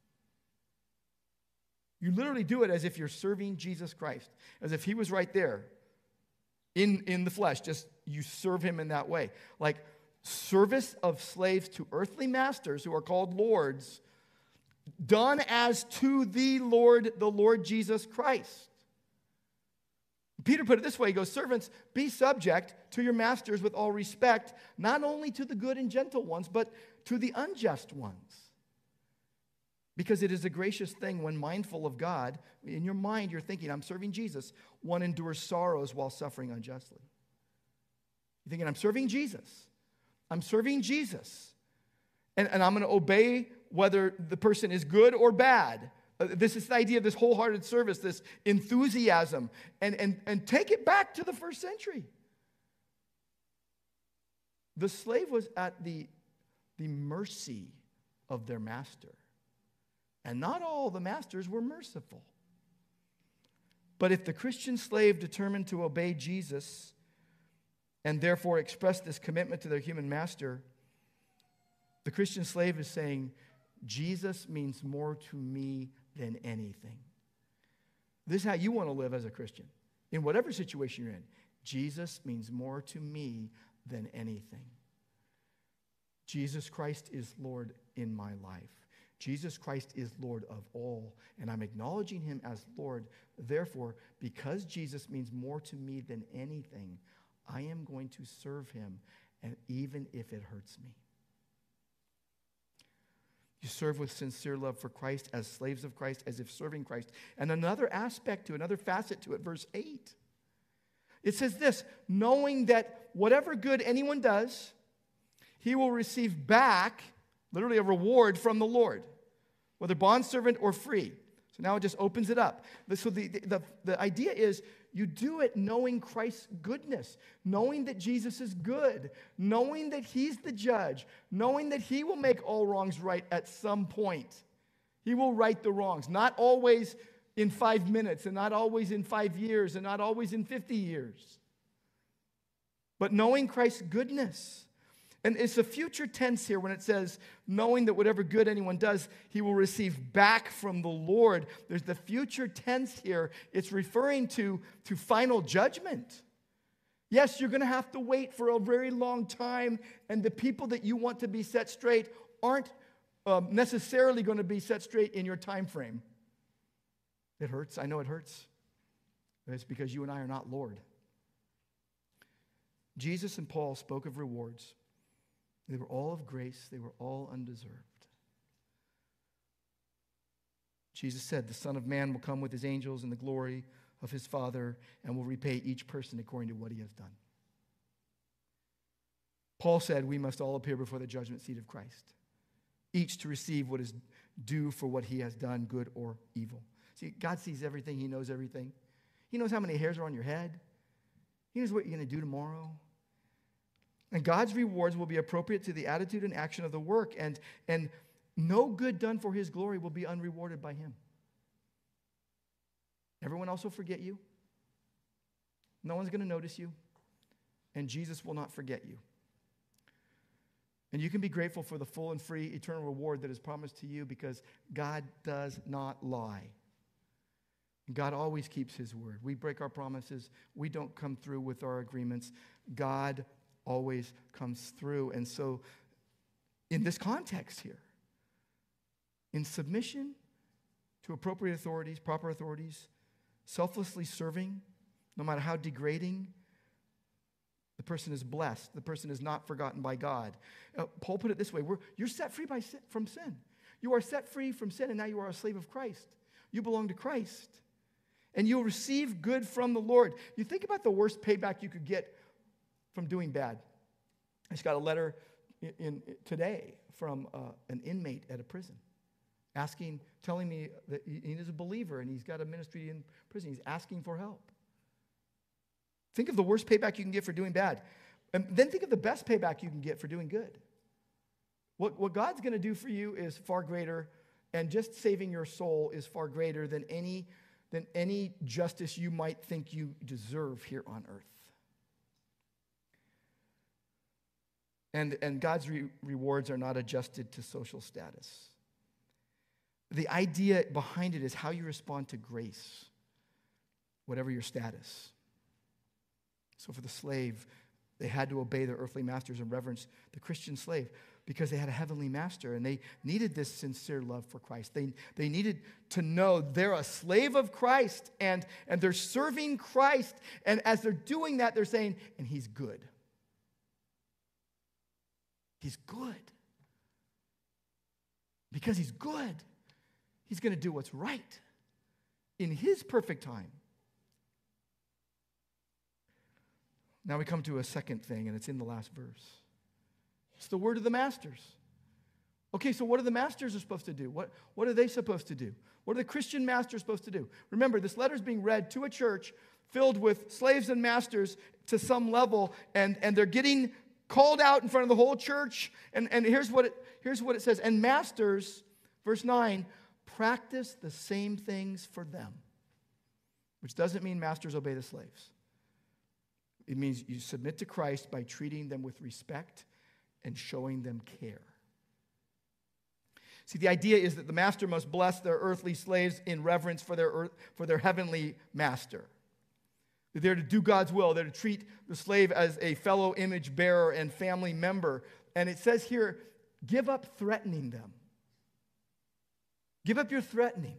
You literally do it as if you're serving Jesus Christ, as if he was right there in the flesh. Just you serve him in that way. Like service of slaves to earthly masters who are called lords, done as to the Lord Jesus Christ. Peter put it this way, he goes, servants, be subject to your masters with all respect, not only to the good and gentle ones, but to the unjust ones. Because it is a gracious thing when mindful of God, in your mind you're thinking, I'm serving Jesus, one endures sorrows while suffering unjustly. You're thinking, I'm serving Jesus. I'm serving Jesus. And I'm going to obey whether the person is good or bad. This is the idea of this wholehearted service, this enthusiasm. And take it back to the first century. The slave was at the mercy of their master. And not all the masters were merciful. But if the Christian slave determined to obey Jesus and therefore expressed this commitment to their human master, the Christian slave is saying, Jesus means more to me than anything. This is how you want to live as a Christian. In whatever situation you're in, Jesus means more to me than anything. Jesus Christ is Lord in my life. Jesus Christ is Lord of all, and I'm acknowledging him as Lord. Therefore, because Jesus means more to me than anything, I am going to serve him, and even if it hurts me. You serve with sincere love for Christ as slaves of Christ, as if serving Christ. And another aspect to it, another facet to it, verse 8. It says this, knowing that whatever good anyone does, he will receive back, literally a reward from the Lord, whether bondservant or free. So now it just opens it up. So the idea is you do it knowing Christ's goodness, knowing that Jesus is good, knowing that he's the judge, knowing that he will make all wrongs right at some point. He will right the wrongs, not always in 5 minutes, and not always in 5 years, and not always in 50 years. But knowing Christ's goodness. And it's a future tense here when it says, knowing that whatever good anyone does, he will receive back from the Lord. There's the future tense here. It's referring to final judgment. Yes, you're going to have to wait for a very long time, and the people that you want to be set straight aren't necessarily going to be set straight in your time frame. It hurts. I know it hurts. But it's because you and I are not Lord. Jesus and Paul spoke of rewards. They were all of grace. They were all undeserved. Jesus said, the Son of Man will come with his angels in the glory of his Father and will repay each person according to what he has done. Paul said we must all appear before the judgment seat of Christ, each to receive what is due for what he has done, good or evil. See, God sees everything. He knows everything. He knows how many hairs are on your head. He knows what you're going to do tomorrow. And God's rewards will be appropriate to the attitude and action of the work, and no good done for his glory will be unrewarded by him. Everyone else will forget you. No one's going to notice you, and Jesus will not forget you. And you can be grateful for the full and free eternal reward that is promised to you because God does not lie. God always keeps his word. We break our promises. We don't come through with our agreements. God always comes through. And so in this context here, in submission to appropriate authorities, proper authorities, selflessly serving, no matter how degrading, the person is blessed. The person is not forgotten by God. Paul put it this way, you're set free from sin. You are set free from sin, and now you are a slave of Christ. You belong to Christ. And you'll receive good from the Lord. You think about the worst payback you could get from doing bad. I just got a letter today from an inmate at a prison, telling me that he is a believer and he's got a ministry in prison. He's asking for help. Think of the worst payback you can get for doing bad. And then think of the best payback you can get for doing good. What God's going to do for you is far greater, and just saving your soul is far greater than any justice you might think you deserve here on earth. And God's rewards are not adjusted to social status. The idea behind it is how you respond to grace, whatever your status. So for the slave, they had to obey their earthly masters and reverence the Christian slave because they had a heavenly master, and they needed this sincere love for Christ. They needed to know they're a slave of Christ, and they're serving Christ, and as they're doing that, they're saying, and he's good. He's good. Because he's good, he's going to do what's right in his perfect time. Now we come to a second thing, and it's in the last verse. It's the word of the masters. Okay, so what are the masters supposed to do? What are they supposed to do? What are the Christian masters supposed to do? Remember, this letter is being read to a church filled with slaves and masters to some level, and they're getting called out in front of the whole church. And here's what it says. And masters, verse 9, practice the same things for them. Which doesn't mean masters obey the slaves. It means you submit to Christ by treating them with respect and showing them care. See, the idea is that the master must bless their earthly slaves in reverence for their heavenly master. They're to do God's will. They're to treat the slave as a fellow image bearer and family member. And it says here, give up threatening them. Give up your threatening.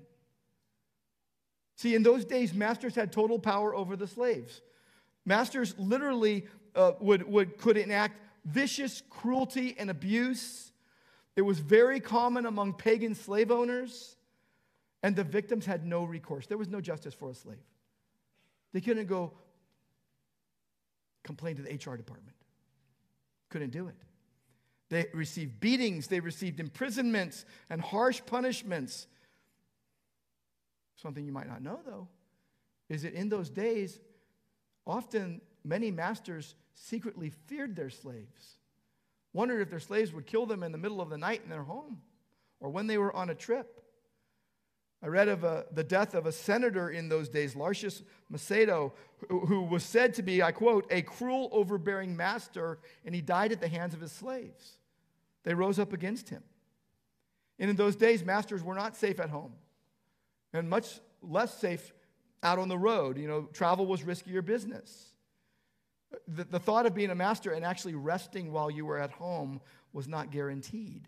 See, in those days, masters had total power over the slaves. Masters literally could enact vicious cruelty and abuse. It was very common among pagan slave owners, and the victims had no recourse. There was no justice for a slave. They couldn't go complain to the HR department. Couldn't do it. They received beatings, they received imprisonments and harsh punishments. Something you might not know, though, is that in those days, often many masters secretly feared their slaves, wondered if their slaves would kill them in the middle of the night in their home or when they were on a trip. I read of the death of a senator in those days, Lartius Macedo, who was said to be, I quote, a cruel, overbearing master, and he died at the hands of his slaves. They rose up against him. And in those days, masters were not safe at home and much less safe out on the road. You know, travel was riskier business. The thought of being a master and actually resting while you were at home was not guaranteed.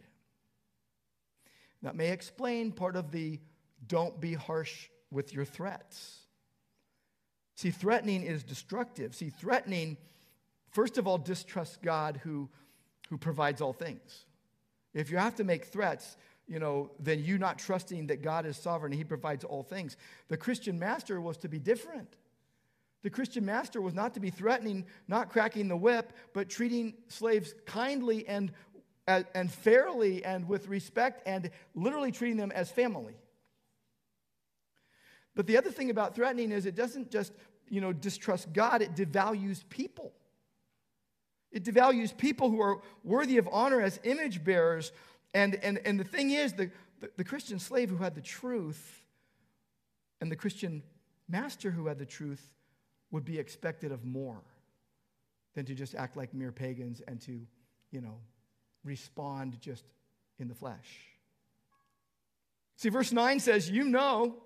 That may explain part of the don't be harsh with your threats. See, threatening is destructive. See, threatening, first of all, distrusts God who provides all things. If you have to make threats, then you're not trusting that God is sovereign and he provides all things. The Christian master was to be different. The Christian master was not to be threatening, not cracking the whip, but treating slaves kindly and fairly and with respect and literally treating them as family. But the other thing about threatening is it doesn't just, distrust God, it devalues people. It devalues people who are worthy of honor as image bearers. And the thing is, the Christian slave who had the truth and the Christian master who had the truth would be expected of more than to just act like mere pagans and to, respond just in the flesh. See, verse 9 says, you know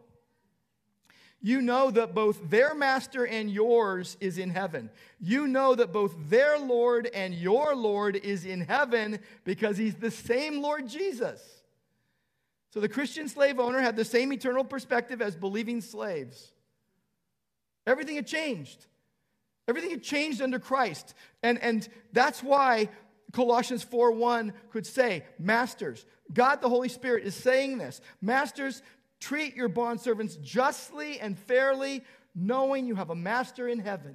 that both their master and yours is in heaven. You know that both their Lord and your Lord is in heaven because he's the same Lord Jesus. So the Christian slave owner had the same eternal perspective as believing slaves. Everything had changed. Everything had changed under Christ. And that's why Colossians 4:1 could say, Masters, God the Holy Spirit is saying this. Masters, treat your bondservants justly and fairly, knowing you have a master in heaven.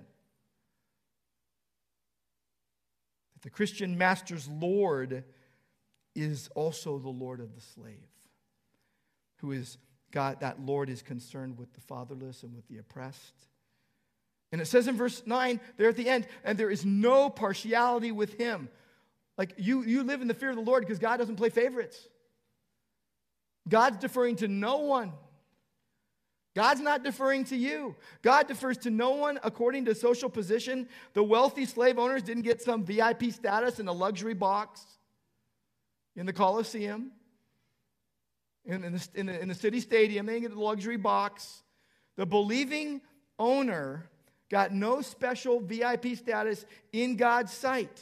The Christian master's Lord is also the Lord of the slave, who is God. That Lord is concerned with the fatherless and with the oppressed. And it says in verse 9, there at the end, and there is no partiality with him. Like you live in the fear of the Lord because God doesn't play favorites. God's deferring to no one. God's not deferring to you. God defers to no one according to social position. The wealthy slave owners didn't get some VIP status in a luxury box in the Colosseum, in the city stadium. They didn't get the luxury box. The believing owner got no special VIP status in God's sight.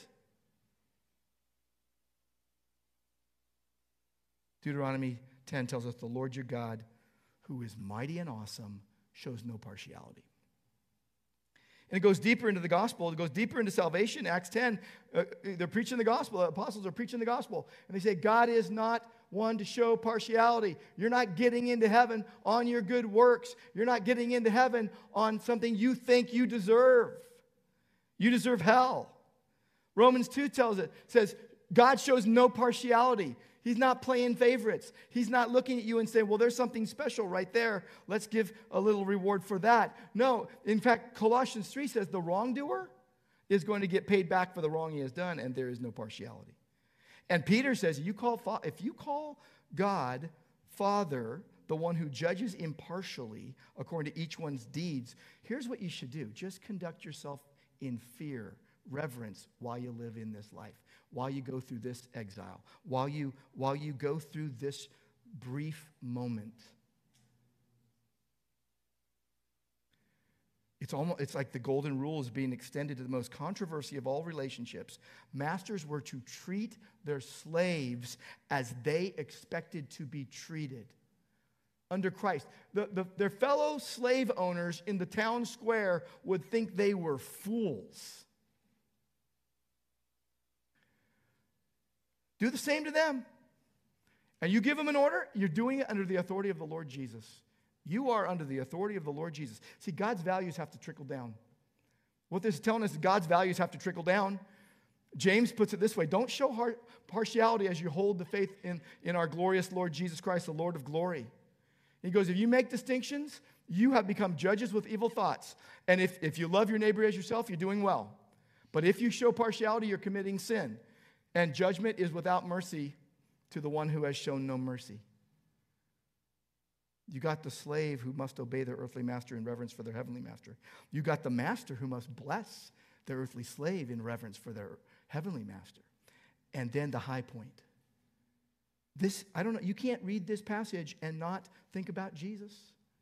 Deuteronomy 10 tells us the Lord your God, who is mighty and awesome, shows no partiality. And it goes deeper into the gospel. It goes deeper into salvation. Acts 10, they're preaching the gospel. The apostles are preaching the gospel. And they say, God is not one to show partiality. You're not getting into heaven on your good works. You're not getting into heaven on something you think you deserve. You deserve hell. Romans 2 says, God shows no partiality. He's not playing favorites. He's not looking at you and saying, well, there's something special right there. Let's give a little reward for that. No, in fact, Colossians 3 says the wrongdoer is going to get paid back for the wrong he has done, and there is no partiality. And Peter says, if you call God Father, the one who judges impartially according to each one's deeds, here's what you should do. Just conduct yourself in fear, reverence while you live in this life, while you go through this exile, while you go through this brief moment. It's like the golden rule is being extended to the most controversy of all relationships. Masters were to treat their slaves as they expected to be treated. Under Christ, their fellow slave owners in the town square would think they were fools. Do the same to them. And you give them an order, you're doing it under the authority of the Lord Jesus. You are under the authority of the Lord Jesus. See, God's values have to trickle down. What this is telling us is God's values have to trickle down. James puts it this way: don't show partiality as you hold the faith in our glorious Lord Jesus Christ, the Lord of glory. He goes, if you make distinctions, you have become judges with evil thoughts. And if you love your neighbor as yourself, you're doing well. But if you show partiality, you're committing sin. And judgment is without mercy to the one who has shown no mercy. You got the slave who must obey their earthly master in reverence for their heavenly master. You got the master who must bless their earthly slave in reverence for their heavenly master. And then the high point. I don't know, you can't read this passage and not think about Jesus.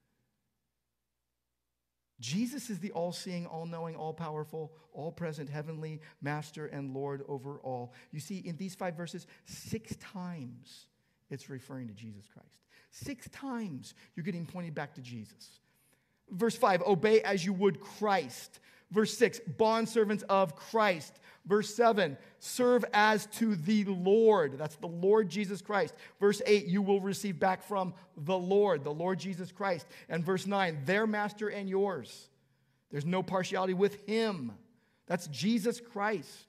Jesus is the all-seeing, all-knowing, all-powerful, all-present heavenly master and Lord over all. You see, in these 5 verses, 6 times it's referring to Jesus Christ. 6 times you're getting pointed back to Jesus. Verse 5, obey as you would Christ. Verse 6, bondservants of Christ. Verse 7, serve as to the Lord. That's the Lord Jesus Christ. Verse 8, you will receive back from the Lord Jesus Christ. And verse 9, their master and yours. There's no partiality with him. That's Jesus Christ.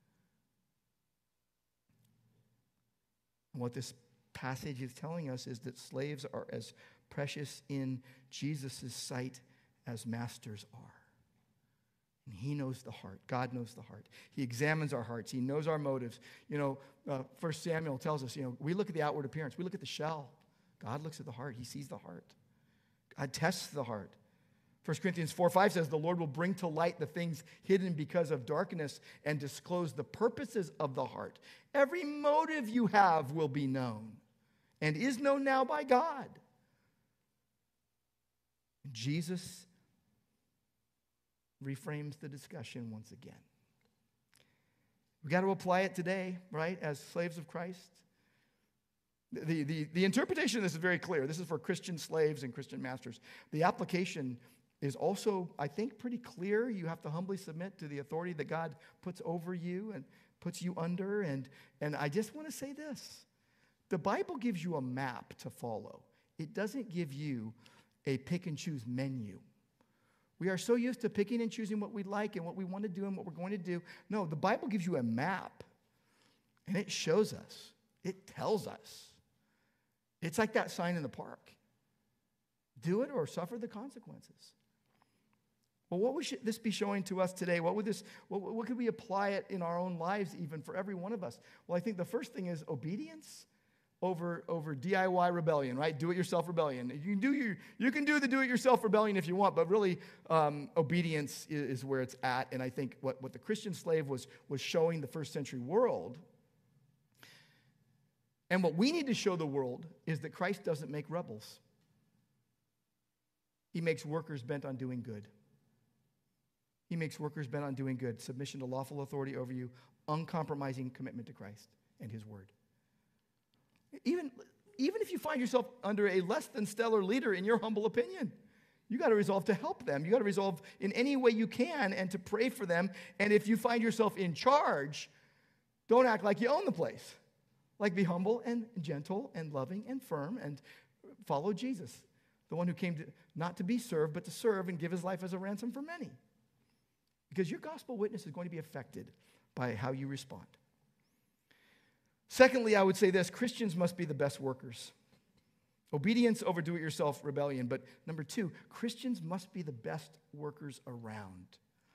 And what this passage is telling us is that slaves are as precious in Jesus' sight as masters are. And he knows the heart. God knows the heart. He examines our hearts. He knows our motives. 1 Samuel tells us, we look at the outward appearance. We look at the shell. God looks at the heart. He sees the heart. God tests the heart. 1 Corinthians 4:5 says, the Lord will bring to light the things hidden because of darkness and disclose the purposes of the heart. Every motive you have will be known and is known now by God. Jesus reframes the discussion once again. We got to apply it today, right, as slaves of Christ. The interpretation of this is very clear. This is for Christian slaves and Christian masters. The application is also, I think, pretty clear. You have to humbly submit to the authority that God puts over you and puts you under. And I just want to say this. The Bible gives you a map to follow. It doesn't give you a pick and choose menu. We are so used to picking and choosing what we like and what we want to do and what we're going to do. No, the Bible gives you a map, and it shows us. It tells us. It's like that sign in the park. Do it or suffer the consequences. Well, what would this be showing to us today? What could we apply it in our own lives even for every one of us? Well, I think the first thing is obedience over DIY rebellion, right? Do-it-yourself rebellion. You can do the do-it-yourself rebellion if you want, but really obedience is where it's at. And I think what the Christian slave was showing the first century world, and what we need to show the world, is that Christ doesn't make rebels. He makes workers bent on doing good. He makes workers bent on doing good, submission to lawful authority over you, uncompromising commitment to Christ and his word. Even if you find yourself under a less than stellar leader, in your humble opinion, you got to resolve to help them. You got to resolve in any way you can and to pray for them. And if you find yourself in charge, don't act like you own the place. Like, be humble and gentle and loving and firm and follow Jesus, the one who came not to be served, but to serve and give his life as a ransom for many. Because your gospel witness is going to be affected by how you respond. Secondly, I would say this: Christians must be the best workers. Obedience over do-it-yourself rebellion. But number two, Christians must be the best workers around.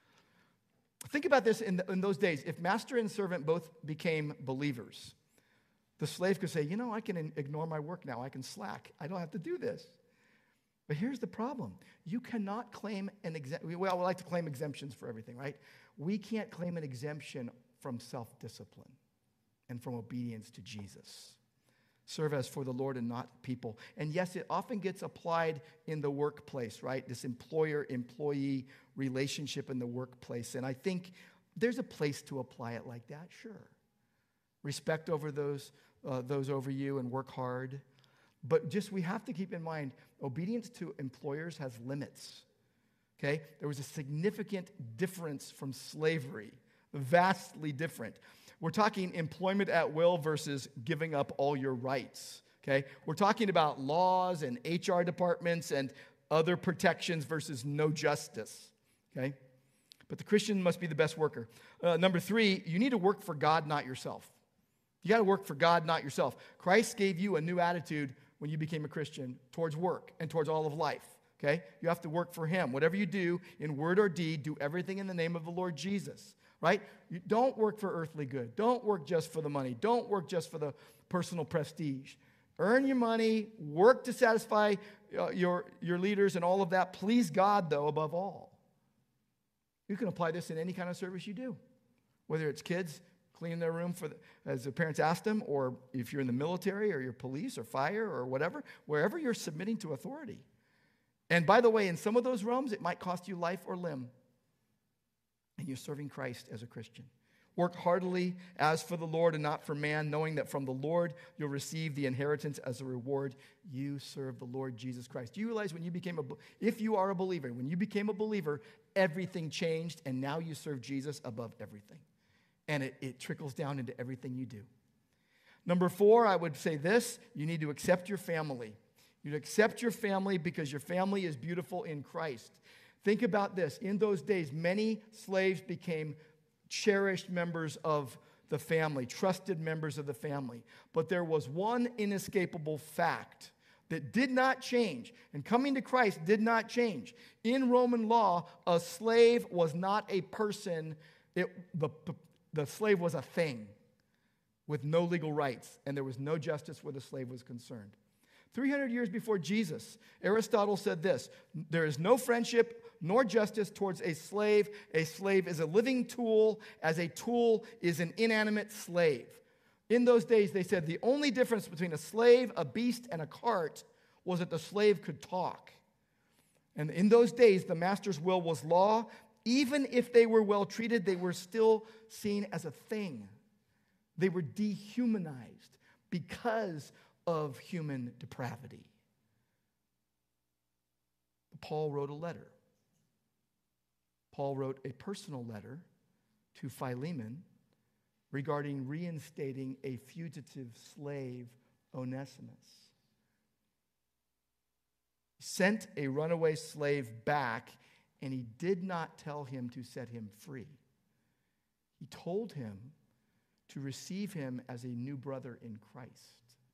Think about this in those days. If master and servant both became believers, the slave could say, I can ignore my work now. I can slack. I don't have to do this. But here's the problem. You cannot claim an exemption. We like to claim exemptions for everything, right? We can't claim an exemption from self-discipline and from obedience to Jesus. Serve as for the Lord and not people. And yes, it often gets applied in the workplace, right? This employer-employee relationship in the workplace. And I think there's a place to apply it like that, sure. Respect over those over you and work hard. But we have to keep in mind, obedience to employers has limits, okay? There was a significant difference from slavery, vastly different. We're talking employment at will versus giving up all your rights, okay? We're talking about laws and HR departments and other protections versus no justice, okay? But the Christian must be the best worker. Number three, you need to work for God, not yourself. You got to work for God, not yourself. Christ gave you a new attitude when you became a Christian towards work and towards all of life, okay? You have to work for him. Whatever you do in word or deed, do everything in the name of the Lord Jesus, right? You don't work for earthly good. Don't work just for the money. Don't work just for the personal prestige. Earn your money, work to satisfy your leaders and all of that. Please God, though, above all. You can apply this in any kind of service you do, whether it's kids cleaning their room as the parents asked them, or if you're in the military or your police or fire or whatever, wherever you're submitting to authority. And by the way, in some of those realms, it might cost you life or limb. And you're serving Christ as a Christian. Work heartily as for the Lord and not for man, knowing that from the Lord you'll receive the inheritance as a reward. You serve the Lord Jesus Christ. Do you realize if you are a believer, when you became a believer, everything changed, and now you serve Jesus above everything. And it trickles down into everything you do. Number four, I would say this: you need to accept your family. You accept your family because your family is beautiful in Christ. Think about this. In those days, many slaves became cherished members of the family, trusted members of the family. But there was one inescapable fact that did not change, and coming to Christ did not change. In Roman law, a slave was not a person. The slave was a thing with no legal rights, and there was no justice where the slave was concerned. 300 years before Jesus, Aristotle said this: there is no friendship nor justice towards a slave. A slave is a living tool, as a tool is an inanimate slave. In those days, they said the only difference between a slave, a beast, and a cart was that the slave could talk. And in those days, the master's will was law. Even if they were well treated, they were still seen as a thing. They were dehumanized because of human depravity. Paul wrote a letter. Paul wrote a personal letter to Philemon regarding reinstating a fugitive slave, Onesimus. He sent a runaway slave back, and he did not tell him to set him free. He told him to receive him as a new brother in Christ.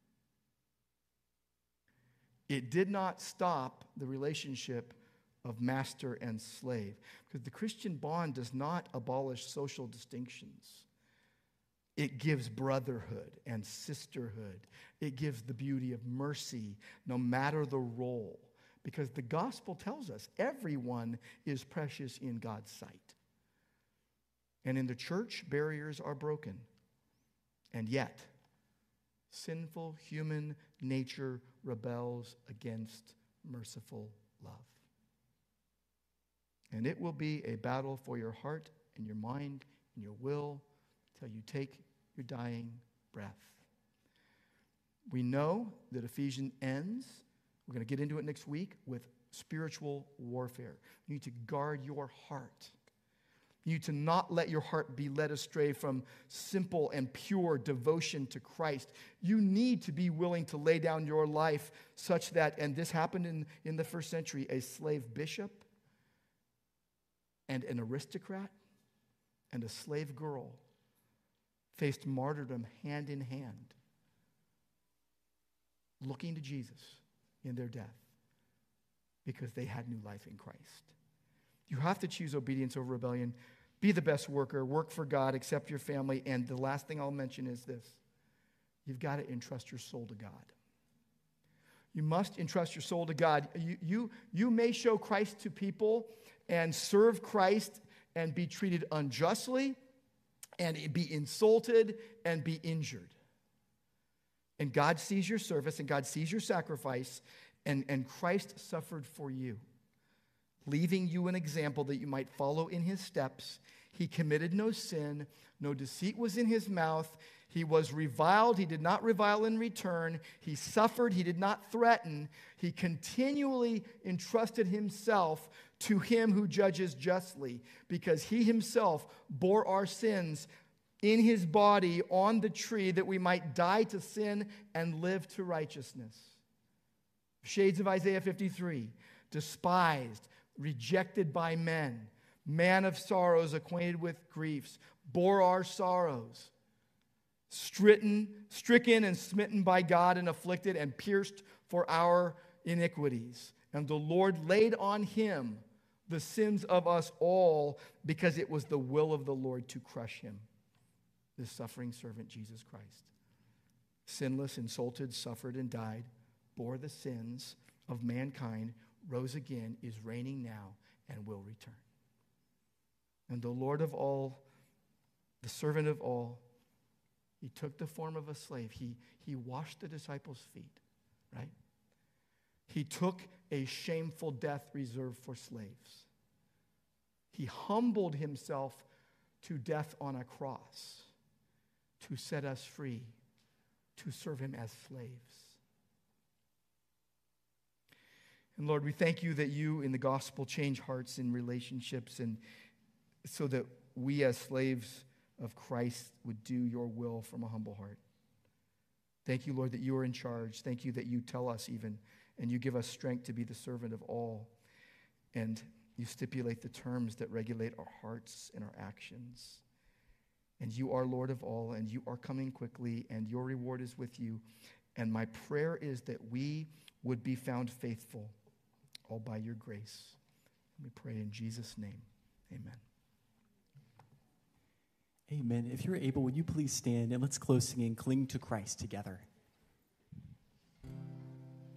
It did not stop the relationship of master and slave, because the Christian bond does not abolish social distinctions. It gives brotherhood and sisterhood. It gives the beauty of mercy, no matter the role, because the gospel tells us everyone is precious in God's sight. And in the church, barriers are broken. And yet, sinful human nature rebels against merciful love. And it will be a battle for your heart and your mind and your will till you take your dying breath. We know that Ephesians ends, we're going to get into it next week, with spiritual warfare. You need to guard your heart. You need to not let your heart be led astray from simple and pure devotion to Christ. You need to be willing to lay down your life such that, and this happened in the first century, a slave bishop and an aristocrat and a slave girl faced martyrdom hand in hand, looking to Jesus in their death because they had new life in Christ. You have to choose obedience over rebellion. Be the best worker. Work for God. Accept your family. And the last thing I'll mention is this. You've got to entrust your soul to God. You must entrust your soul to God. You may show Christ to people and serve Christ and be treated unjustly and be insulted and be injured. And God sees your service and God sees your sacrifice, and Christ suffered for you, leaving you an example that you might follow in his steps. He committed no sin. No deceit was in his mouth. He was reviled. He did not revile in return. He suffered. He did not threaten. He continually entrusted himself to him who judges justly, because he himself bore our sins in his body on the tree that we might die to sin and live to righteousness. Shades of Isaiah 53. Despised, rejected by men, man of sorrows, acquainted with griefs, bore our sorrows, stricken and smitten by God and afflicted and pierced for our iniquities. And the Lord laid on him the sins of us all, because it was the will of the Lord to crush him, this suffering servant, Jesus Christ. Sinless, insulted, suffered, and died, bore the sins of mankind, rose again, is reigning now, and will return. And the Lord of all, the servant of all, he took the form of a slave. He washed the disciples' feet, right? He took a shameful death reserved for slaves. He humbled himself to death on a cross to set us free, to serve him as slaves. And Lord, we thank you that you in the gospel change hearts and relationships, and so that we as slaves of Christ would do your will from a humble heart. Thank you, Lord, that you are in charge. Thank you that you tell us even, and you give us strength to be the servant of all. And you stipulate the terms that regulate our hearts and our actions. And you are Lord of all, and you are coming quickly, and your reward is with you. And my prayer is that we would be found faithful, all by your grace. We pray in Jesus' name. Amen. Amen. If you're able, would you please stand and let's close singing Cling to Christ together.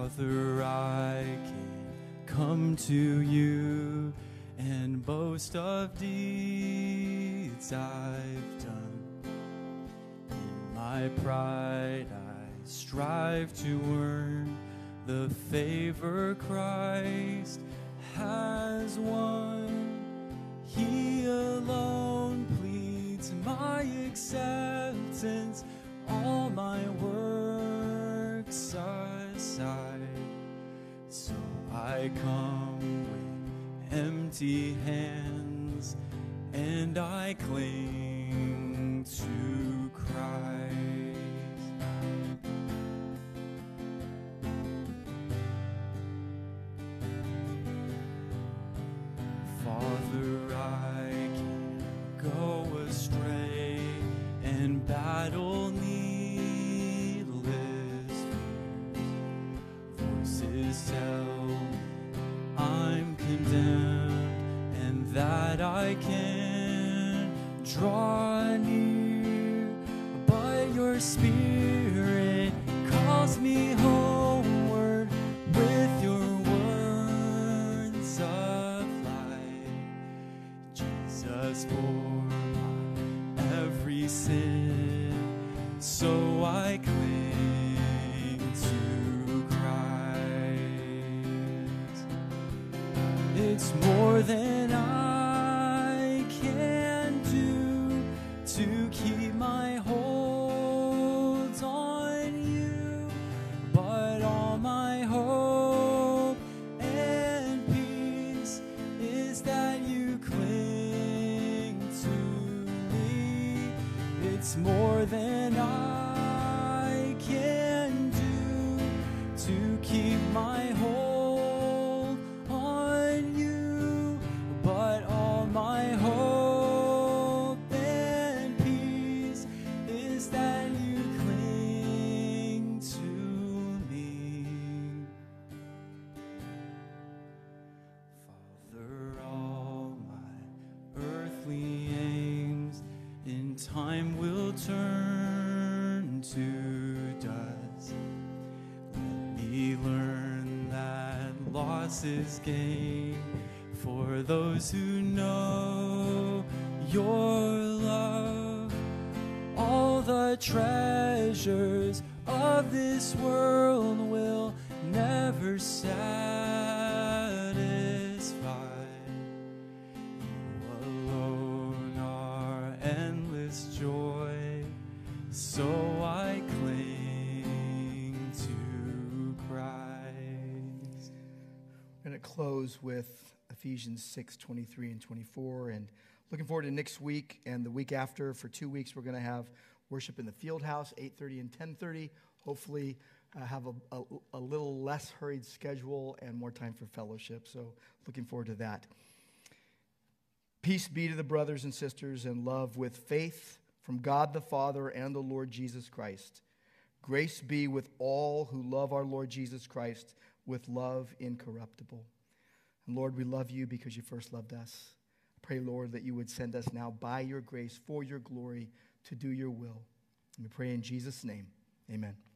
Father, I can come to you and boast of deeds I've done. In my pride, I strive to earn the favor Christ has won. He alone pleads my acceptance, all my works aside. So I come with empty hands, and I cling to Christ. Father, I can go astray and battle needless fears. Voices tell me I'm condemned and that I can draw near, but your Spirit calls me homeward with your words of light. Jesus bore my every sin, so I cling to Christ. It's more than I can do to keep my hold on you, but all my hope and peace is that you cling to me. It's more than I can do to keep my hold on you, but all my hope and peace is that you cling to me. Father, all my earthly aims in time will turn to dust. Let me learn that loss is gain for those who know your love. All the treasures of this world will never satisfy. You alone are endless joy, so I cling to Christ. We're going to close with Ephesians 6:23 and 24, and looking forward to next week and the week after. For 2 weeks, we're going to have worship in the field house, 8:30 and 10:30. Hopefully, have a little less hurried schedule and more time for fellowship. So, looking forward to that. Peace be to the brothers and sisters, and love with faith from God the Father and the Lord Jesus Christ. Grace be with all who love our Lord Jesus Christ with love incorruptible. And Lord, we love you because you first loved us. I pray, Lord, that you would send us now by your grace for your glory to do your will. And we pray in Jesus' name. Amen.